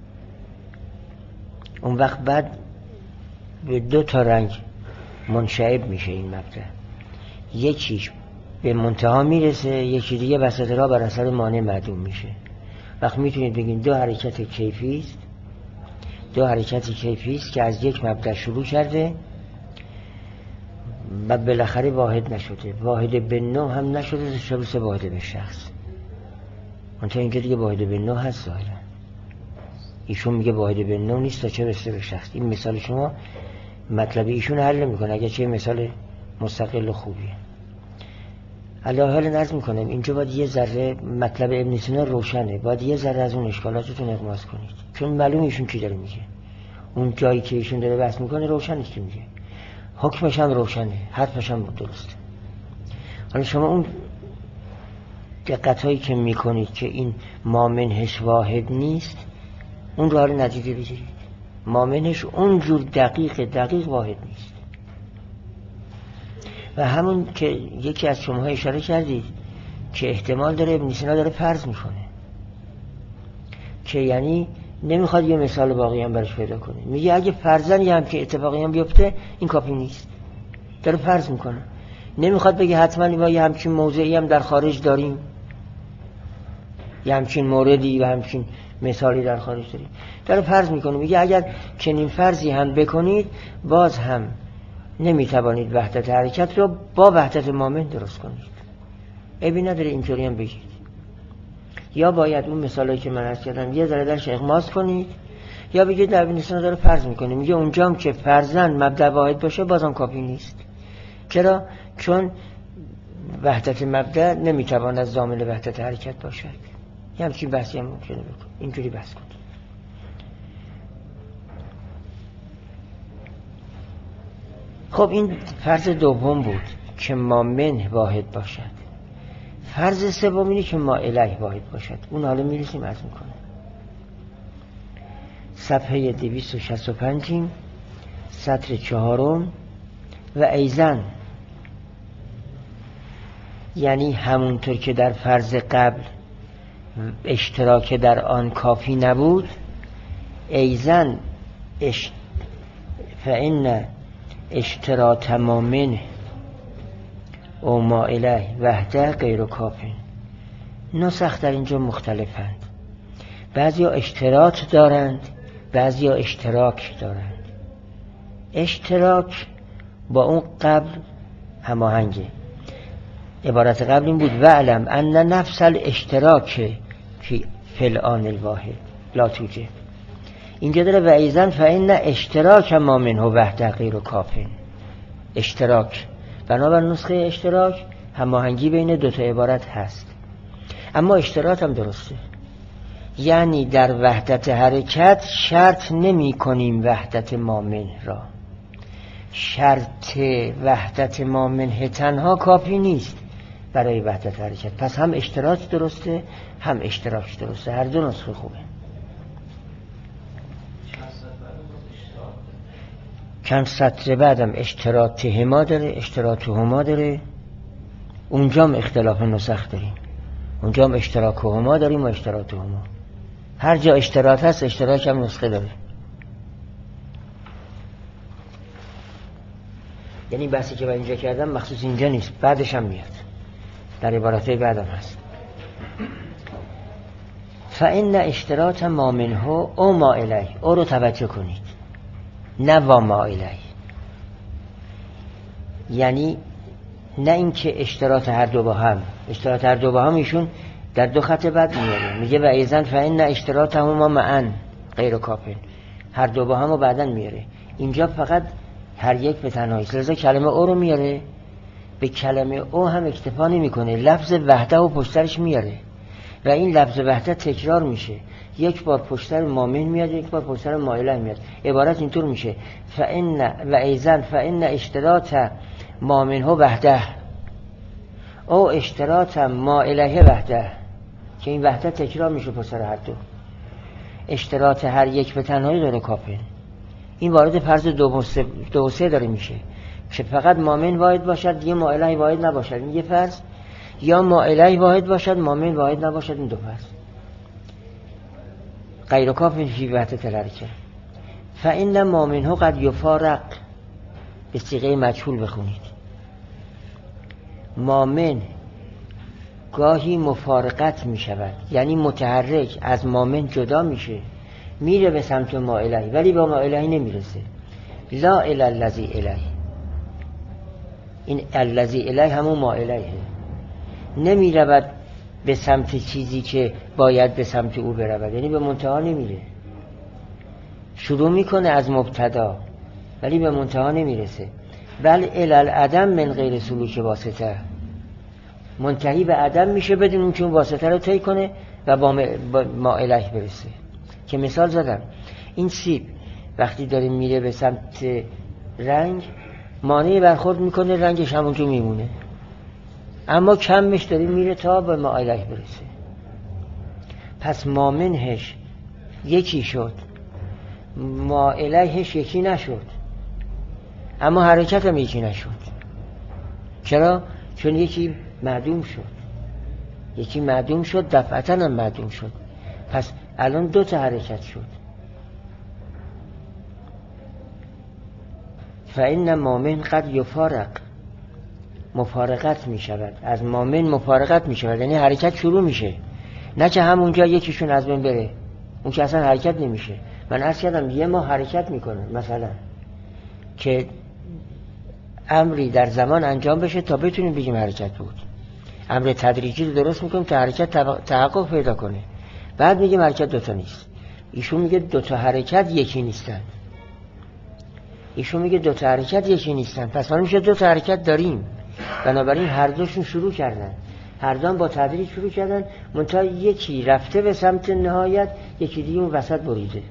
اون وقت بعد به دو تا رنگ منشعب میشه این مبدأ، یکیش به منتها میرسه، یکی دیگه وسط راه بر اثر مانع معدوم میشه. وقت میتونید بگین دو حرکت کیفی است، دو حرکتی کیفی است که از یک مبدأ شروع کرده و بالاخره واحد نشده، واحد به نوع هم نشده، شبیه واحد به شخص. منتها اینکه دیگه واحد به نوع هست ظاهرا. ایشون میگه واحد به نوع نیست تا چه برسه به شخص. این مثال شما مطلب ایشون حل نمیکنه، اگه چه مثال مستقل و خوبیه. علاوه حال نظم میکنم اینجا باید یه ذره مطلب ابن سینا روشنه، باید یه ذره از اون اشکالاتتون اغماض کنید، چون معلوم ایشون چی داره میگه. اون جایی که ایشون داره بحث میکنه روشنه چی میگه، حکمش هم روشنه، حرفش هم درسته. حالا شما اون دقتایی که میکنید که این مامنهش واحد نیست، اون رو حالا ندیده بگیرید. مامنهش اونجور دقیق دقیق واحد نیست. و همون که یکی از شماها اشاره کردید که احتمال داره ابن سینا داره فرض میکنه، که یعنی نمیخواد یه مثال باقی هم برش پیدا کنه، میگه اگه فرضاً یه هم که اتفاقی هم بیفته این کافی نیست، داره فرض میکنه. نمیخواد بگه حتما ما یه همچین موضعی هم در خارج داریم، یه همچین موردی و همچین مثالی در خارج داریم، داره فرض میکنه. میگه اگر چنین فرضی هم بکنید باز هم نمیتوانید وحدت حرکت رو با وحدت مامن درست کنید. عیبی نداره اینطوری هم بگید، یا باید اون مثالایی که من عرض کردم یه ذره درش اغماض کنید، یا بگید در ابن سینا داره فرض میکنه، میگه اونجام که فرضاً مبدأ واحد باشه بازم کافی نیست. چرا؟ چون وحدت مبدأ نمیتواند ضامن وحدت حرکت باشد. یه همچین بحثی هم ممکنه بکن، اینجوری بحث کن. خب این فرض دوم بود که ما من واحد باشد. فرض سوم اینه که ما الیه واحد باشد. اون حالا میرسیم عرض میکنه. صفحه دویست و شصت و پنج سطر چهارم. و ایزن، یعنی همونطور که در فرض قبل اشتراک در آن کافی نبود، ایزن اش... فإن اشتراط مامن او ما الیه وحده غیر کافین. نسخ در اینجا مختلفند، بعضی ها اشتراک دارند، بعضی ها اشتراک دارند. اشتراک با اون قبل هماهنگه. عبارت قبل این بود وعلم ان نفس الاشتراک فی الآن الواحد لا توجد. اینجا داره و ایزن فإن اشتراک ما منه وحده غیر کافین. اشتراک بنابر نسخه اشتراک هماهنگی بین دو تا عبارت هست، اما اشتراک هم درسته. یعنی در وحدت حرکت شرط نمی کنیم وحدت مامن را. شرط وحدت مامن تنها کافی نیست برای وحدت حرکت. پس هم اشتراک درسته هم اشتراک درسته، هر دو نسخه خوبه. چند سطر بعدم اشتراک هما داره، اشتراک هما داره. اونجا هم اختلاف نسخ داریم، اونجا هم اشتراک هما داریم و اشتراک هما. هر جا اشتراک هست اشتراک هم نسخه داره. یعنی بحثی که با اینجا کردم مخصوص اینجا نیست، بعدش هم میاد، در عبارتهای بعدم هست. فإن اشتراک ما منه او ما الیه، او رو توجه کنید، نه و ما الیه. یعنی نه اینکه اشتراک هر دو با هم، اشتراک هر دو با هم ایشون در دو خط بعد میاره، میگه و ایزن فإن اشتراکهما معا غیر کافین، هر دو با هم رو بعداً میاره. اینجا فقط هر یک به تنهایی. لذا کلمه او رو میاره، به کلمه او هم اکتفا نمیکنه، لفظ وحده و پشترش میاره و این لفظ وحده تکرار میشه. یک بار پشتر مامن میاد، یک بار پشتر مائله میاد. عبارت اینطور میشه فإن و ایزن فإن اشتراک مامنه وحده او اشتراک مائله وحده، که این وحده تکرار میشه پشتر هر دو. اشتراک هر یک به تنهایی داره کافین. این وارد فرض دو و سه داره میشه که فقط مامن واحد باشد، یه مائله واحد نباشد، این یه فرض، یا مائله واحد باشد مامن واحد نباشد، این دو فرض. غیر کافین فی وحدت الحرکه. فإن مامنه قد یفارق، به صیغه مجهول بخونید. مامن گاهی مفارقت می شود، یعنی متحرک از مامن جدا میشه، میره به سمت مائله ولی با مائله نمیرسه. لا الی الذی الیه، این الذی الیه همون مائله، نمیرود به سمت چیزی که باید به سمت او برود، یعنی به منتها نمیره. شروع میکنه از مبتدا ولی به منتها نمیرسه. بل الی العدم من غیر سلوک واسطه، منتهی به عدم میشه بدون اون که اون واسطه رو طی کنه و با مائله برسه. که مثال زدم، این سیب وقتی داره میره به سمت رنگ، مانعی برخورد میکنه، رنگش همونجا میمونه، اما کمش داره میره تا به مائله برسه. پس مامنهش یکی شد، مائلهش یکی نشد، اما حرکت هم یکی نشد. چرا؟ چون یکی معدوم شد، یکی معدوم شد دفعتاً هم معدوم شد. پس الان دو تا حرکت شد. فإن مامن قد یفارق، مفارقت می شود، از مامن مفارقت می شود، یعنی حرکت شروع میشه، نه که همونجا یکیشون از بین بره، اون که اصلا حرکت نمیشه. من عرض کردم یه ما حرکت میکنه، مثلا که امری در زمان انجام بشه تا بتونیم بگیم حرکت بود. امر تدریجی رو درست میکنیم تا حرکت تحقق پیدا کنه، بعد میگیم حرکت دوتا نیست. ایشون میگه دوتا حرکت یکی نیستن، ایشون میگه دوتا حرکت یکی نیستن، پس ما میشه دوتا حرکت داریم. بنابراین هر دوشون شروع کردن، هر دوم با تدریج شروع کردن، منتها یکی رفته به سمت نهایت، یکی دیگه اون وسط بریده.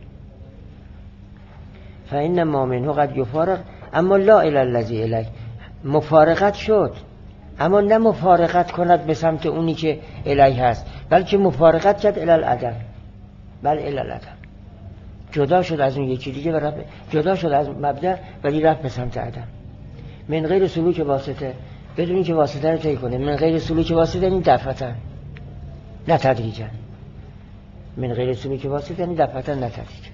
فإن مامنه قد یفارق اما لا الی الذی الیه، مفارقت شد اما نه مفارقت کند به سمت اونی که الیه هست، بلکه مفارقت کرد الی العدم، بل الی العدم، جدا شد از اون یکی دیگه و رفت، جدا شد از مبدأ ولی رفت به سمت عدم. من غیر سلوک واسطه، بدون اینکه واسطه رو طی کنه. من غیر سلوک واسطه این دفعتاً نه تدریجاً، من غیر سلوک واسطه این دفعتاً نه تدریجاً.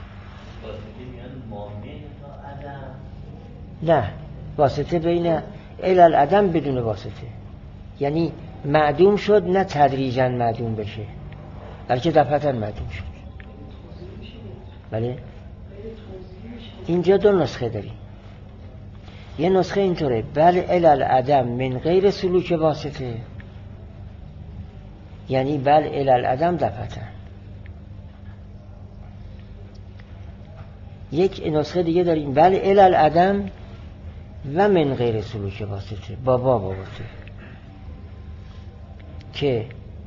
نه، واسطه بین الالعدم بدون واسطه، یعنی معدوم شد نه تدریجاً معدوم بشه بلکه دفعتاً معدوم شد. بله اینجا دو نسخه داریم. یه نسخه اینطوره بل الالعدم من غیر سلوک واسطه، یعنی بل الالعدم دفعتاً. یک نسخه دیگه داریم بل الالعدم و من غیر سلوک واسطه، با باب آورده که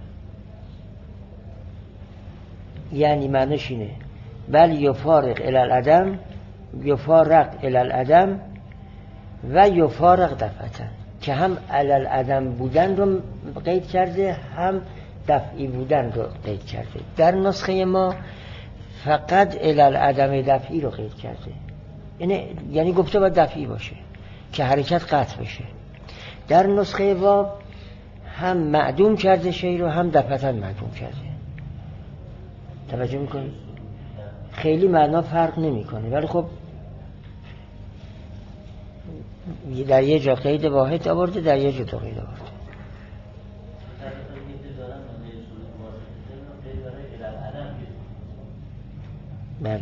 یعنی معنیش اینه بل یفارق الالعدم یفارق الالعدم و یفارق دفعتاً، که هم الالعدم بودن رو قید کرده هم دفعی بودن رو قید کرده. در نسخه ما فقط الالعدم دفعی رو قید کرده، یعنی یعنی گفته باید دفعی باشه که حرکت قطع بشه. در نسخه واو هم معدوم کرده شی رو هم دفعتاً معدوم کرده. توجه میکنی؟ خیلی معنا فرق نمیکنه، ولی خب در یه جا قید واحد آورده در یه جا دو قید آورده. بله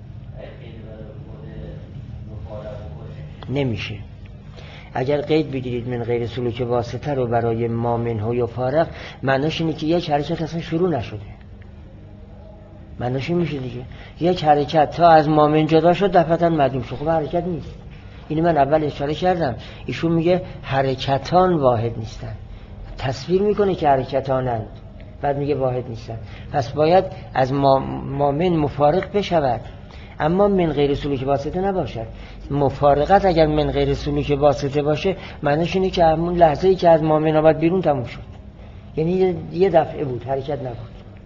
نمیشه. اگر قید بگیرید من غیر سلوک واسطه رو برای ما منه یا فارق، معناش اینه که یک حرکت اصلا شروع نشده. معناش این میشه دیگه یک حرکت تا از ما من جدا شد دفعتاً معدوم شد. خب حرکت نیست. اینو من اول اشاره کردم. ایشون میگه حرکتان واحد نیستن، تصویر میکنه که حرکتانند، بعد میگه واحد نیستن. پس باید از ما, ما من مفارق بشود، اما من غیر سلوک واسطه نباشد. مفارقت اگر من غیر سلوک واسطه باشه معنیش اینه که همون لحظه ای که از ما من آمد بیرون تموم شد، یعنی یه دفعه بود، حرکت نبود.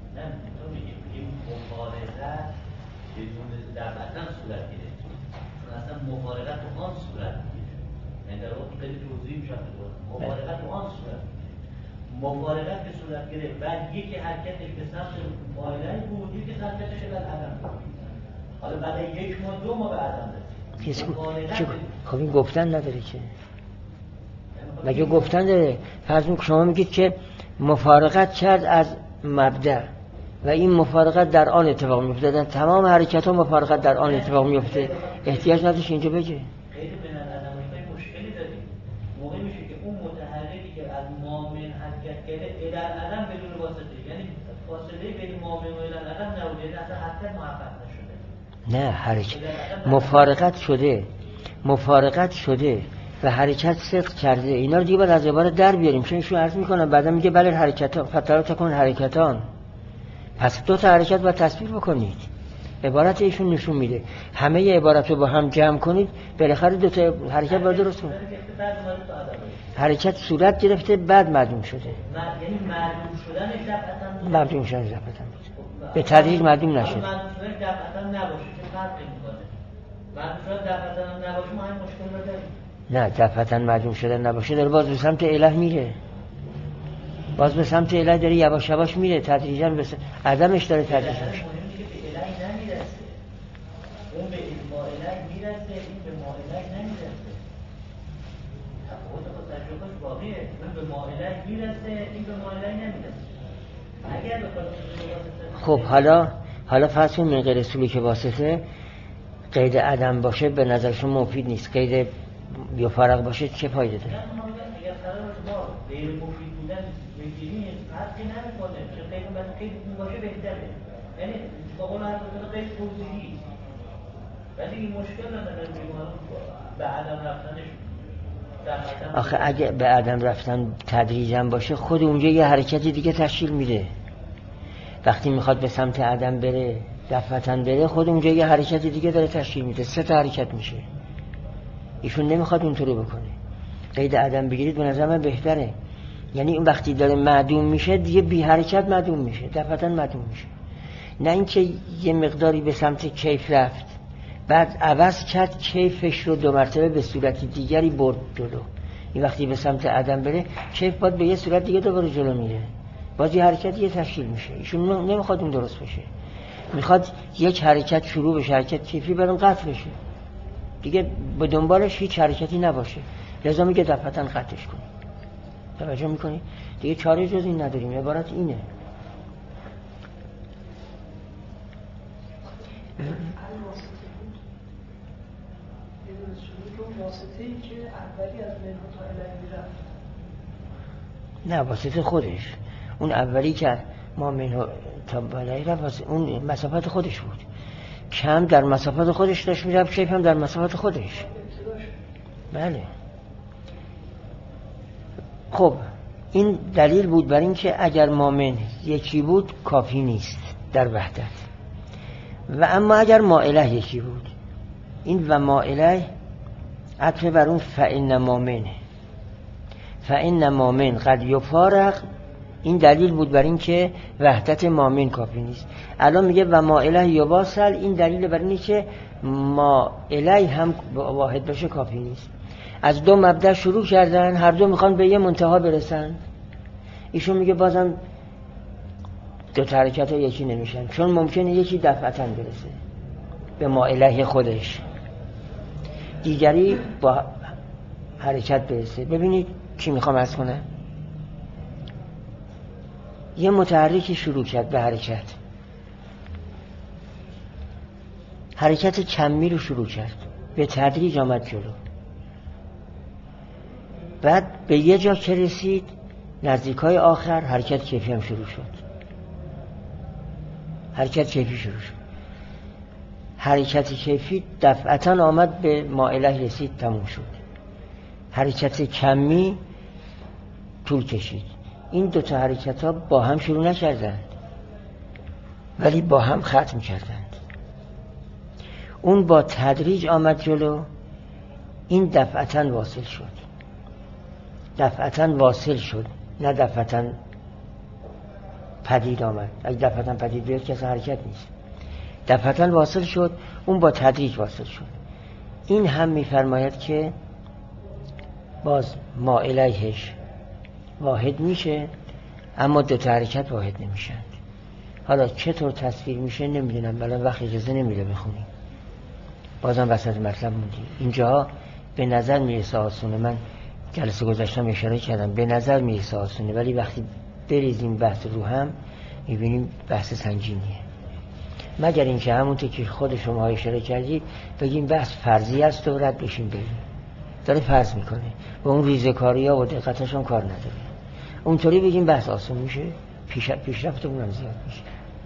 مفارقت و آن صورت میگیره، یعنی در واقع خیلی توضیح میشه. مفارقت و آن صورت میگیره. مفارقت که صورت گرفت بعد یکی حرکتش به سمت مایلن بود، یکی حرکتش به عدم بود. حالا بعد یک ماه دو ماه به عدم رسید. خب این گفتن نداره که مگه گفتن داره؟ فرض کنید شما میگید که مفارقت کرد از مبدأ و این مفارقت در آن اتفاق میفته، در تمام حرکت ها مفارقت در آن اتفاق میفته، احتیاج نداشت اینجا بگه. خیلی بین الادمای مشکلی داریم. موقعی میشه که اون متحرکی که از مامن حرکت کرده الالعدم بدون واسطه، یعنی فاصله بین مامن و الالعدم نبود، یعنی اصلا حرکت محقق نشده. نه حرکت مفارقت شده، مفارقت شده و حرکت صدق کرده. اینا رو دیگه باید از عبارت در بیاریم، چون ایشون عرض میکنه بعدا میگه بله حرکتان فترات تکون حرکتان. پس دو تا حرکت باید تصویر بکنید. عبارت ایشون نشون میده همه ی عبارت رو با هم جمع کنید بالاخره دو تا حرکت باید درست کنید. حرکت صورت گرفته بعد معدوم شده، یعنی معدوم شدنش دفعتاً معدوم شدنش دفعتاً به تدریج معدوم نشده. معدوم شدنش دفعتاً نباشه چه فرقی میکنه؟ معدوم شدن دفعتاً نباشه ما این مشکل رو داریم. نه دفعتاً معدوم شدن نباشه داره باز به سمت اله میره، باز به سمت اله داره یواش یواش میره، تدریجاً به عدمش داره تدریج میشه. اون به مائله میرسه، این به مائله نمیرسه. تفاوت با تجربهش واقعیه. اون به مائله میرسه، این به مائله نمیرسه. اگر به خب حالا حالا فرض کنیم من غیر سلوک واسطه قید عدم باشه به نظر شما مفید نیست، قید یا فرق باشه چه فایده داره؟ اگر قرار باشه ما غیر مفید بودن بگیریم فرقی نمیکنه، چون قید باید قید باشه بهتره. یعنی با قول حضرت قید توضیحی. ولی این مشکل نداره به عدم رفتنش. آخه اگه به عدم رفتن تدریجاً باشه خود اونجا یه حرکتی دیگه تشکیل میده. وقتی میخواد به سمت عدم بره دفعتاً بره خود اونجا یه حرکتی دیگه داره تشکیل میده، سه تا حرکت میشه. ایشون نمیخواد اونطوری بکنه. قید عدم بگیرید به نظر من بهتره. یعنی اون وقتی داره معدوم میشه دیگه بی حرکت معدوم میشه، دفعتاً معدوم میشه. نه اینکه یه مقداری به سمت کیف رفت بعد عوض کرد کیفش رو دو مرتبه به صورت دیگری برد جلو. این وقتی به سمت عدم بره کیف باید به یه صورت دیگه دوباره جلو میره، باز یه حرکت یه تشکیل میشه. ایشون نمیخواد اون درست بشه، میخواد یک حرکت شروع بشه، حرکت کیفی برام قطع بشه دیگه به دنبالش هیچ حرکتی نباشه. لذا میگه دفعتاً قطعش کنید. توجه میکنی؟ دیگه چاره جز این نداریم، عبارت اینه. واسطه‌ای که اولی از منها تا الهی میرفت، نه واسطه خودش. اون اولی که ما منها تا الهی رفت اون مسافت خودش بود. کم در مسافت خودش داشت میرفت، کیف هم در مسافت خودش. بله. خب این دلیل بود بر این که اگر مؤمن یکی بود کافی نیست در وحدت، و اما اگر ما اله یکی بود، این و ما اله عطف بر اون فإن مؤمن فإن مؤمن قد یفارق، این دلیل بود بر این که وحدت مؤمن کافی نیست. الان میگه و ما اله یواصل، این دلیل بر اینه که ما اله هم واحد باشه کافی نیست. از دو مبدأ شروع کردن، هر دو میخوان به یه منتها برسن. ایشون میگه بازم دو تا حرکت ها یکی نمیشن، چون ممکنه یکی دفعتاً برسه به ما اله خودش، دیگری با حرکت برسه. ببینید کی میخوام عرض کنه؟ یه متحرکی شروع کرد به حرکت، حرکت کمی رو شروع کرد، به تدریج آمد جلو، بعد به یه جا که رسید نزدیکای آخر حرکت کیفی هم شروع شد. حرکت کیفی شروع شد. حرکت کیفی دفعتاً آمد به ما اله رسید، تموم شد. حرکت کمی طول کشید. این دو تا حرکت ها با هم شروع نکردند ولی با هم ختم کردند. اون با تدریج آمد جلو، این دفعتاً واصل شد. دفعتاً واصل شد، نه دفعتاً پدید آمد. اگه دفعتاً پدید بیاد که اصلا حرکت نیست. دفعتاً واصل شد، اون با تدریج واصل شد. این هم میفرماید که باز ما الیهش واحد میشه، اما دو تا حرکت واحد نمیشن. حالا چطور تصویر میشه نمیدونم، بلان وقت اجازه نمیده بخونیم، بازم وسط مطلب موندیم. اینجا به نظر میرسه آسونه، من جلسه گذاشتم اشاره کردم به نظر میرسه آسونه، ولی وقتی بریزیم بحث رو هم میبینیم بحث سنگینیه. مگر اینکه همونطور که خود شما اشاره کردید بگیم بحث فرضی است و رد بشیم بریم. داره فرض میکنه و اون ریزکاری ها و دقتش هم کار نداره. اونطوری بگیم بحث آسون میشه، پیش پیشرفت اونم زیاد میشه.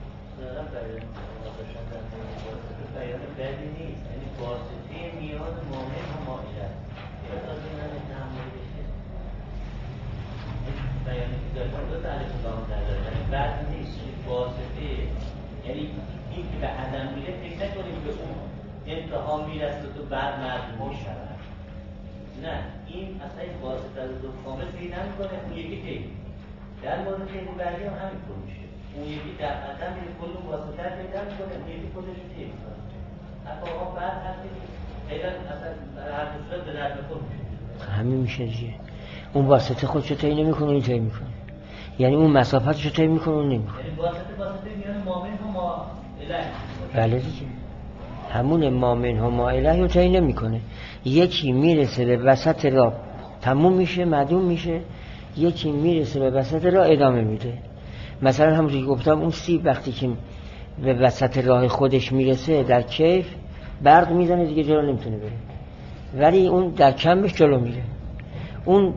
یعنی این که به عدم میره فکر نکنیم که اون انتها میرسه تو بعد مردم شود. نه، این اصلا این واسطه رو دو کامل پیدا نمی‌کنه. اون یکی که در مورد خیلی بعدی هم همینطور میشه. اون یکی در عدم میره کل واسطه رو پیدا می‌کنه، اون یکی خودش رو طی می‌کنه. حتی آقا بعد هستی پیدا اصلا هر دو صورت به درد خود میشه. همین میشه دیگه. اون واسطه خودشو طی نمی‌کنه، این طی می‌کنه. یعنی اون مسافتشو طی می‌کنه، اون نمی‌کنه. یعنی واسطه واسطه میان مؤمن و ما اله. بله دیگه. همون مؤمن و ما اله رو طی نمی‌کنه. یکی میرسه به وسط راه تموم میشه، معدوم میشه، یکی میرسه به وسط راه ادامه میده. مثلا همونجوری که گفتم اون سیب وقتی که به وسط راه خودش میرسه در کیف برق میزنه دیگه جلو نمیتونه بره، ولی اون در کمش جلو میره. اون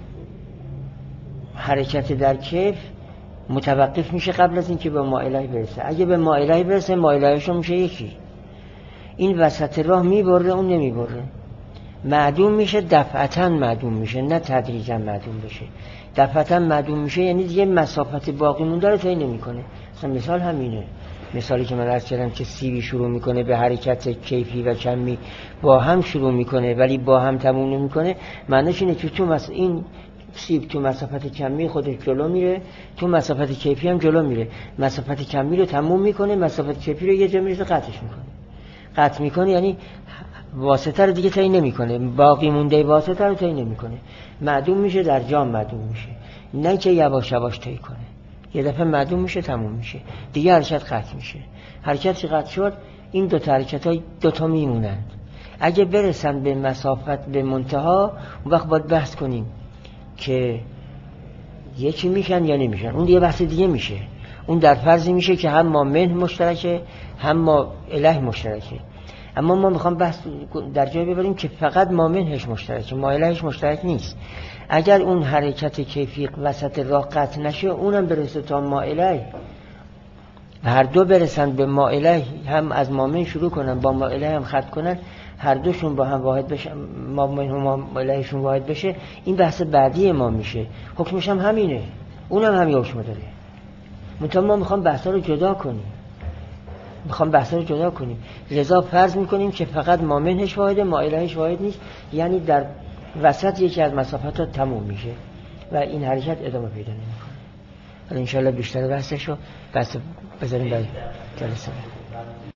حرکت در کیف متوقف میشه قبل از اینکه به ما اله برسه. اگه به ما اله برسه ما الهشون میشه یکی. این وسط راه میبره، اون نمیبره، معدوم میشه، دفعتاً معدوم میشه، نه تدریجاً معدوم بشه. دفعتاً معدوم میشه یعنی دیگه مسافت باقی مونده رو طی نمیکنه. مثلا مثال همینه، مثالی که من عرض کردم که سیبی شروع میکنه به حرکت کیفی و کمی با هم شروع میکنه ولی با هم تموم نمیکنه. معنیش اینه که تو مثلا این سیب تو مسافت کمی خودش جلو میره، تو مسافت کیفی هم جلو میره. مسافت کمی رو تموم میکنه، مسافت کیفی رو یه جا میرسه قطعش میکنه. قطع میکنه یعنی واسطه رو دیگه طی نمیکنه، باقی مونده واسطه رو طی نمیکنه، معدوم میشه، در جام معدوم میشه. نه که یواش یواش طی کنه، یه دفعه معدوم میشه، تموم میشه، دیگه حرکت قطع میشه. حرکت که قطع شد این دو تا حرکت های دو تا میمونند. اگه برسن به مسافت به منتها، اون وقت باید بحث کنیم که یکی میشن یا نمیشن. اون دیگه بحث دیگه میشه. اون در فرضی میشه که هم ما منه مشترکه هم ما اله مشترکه. اما ما میخوام بحث در جای ببریم که فقط ما منهش مشترکه، ما الهش مشترک نیست. اگر اون حرکت کیفی وسط راه قطع نشه، اونم برسه تا ما اله، هر دو برسن به ما اله، هم از ما من شروع کنن با ما اله هم ختم کنن، هر دوشون با هم واحد بشه، ما من و ما الهشون واحد بشه، این بحث بعدی ما میشه. حکمش هم همینه، اونم هم همین حکم داره. منتها ما میخوام بحثا رو جدا کنیم، میخوام بحثا رو جدا کنیم. لذا فرض میکنیم که فقط ما منهش واحده، ما الهش واحد نیست، یعنی در وسط یکی از مسافت ها تموم میشه و این حرکت ادامه پیدا نمیکنه. حالا انشالله بیشتر بحثشو بحث بذاریم برای جلسه.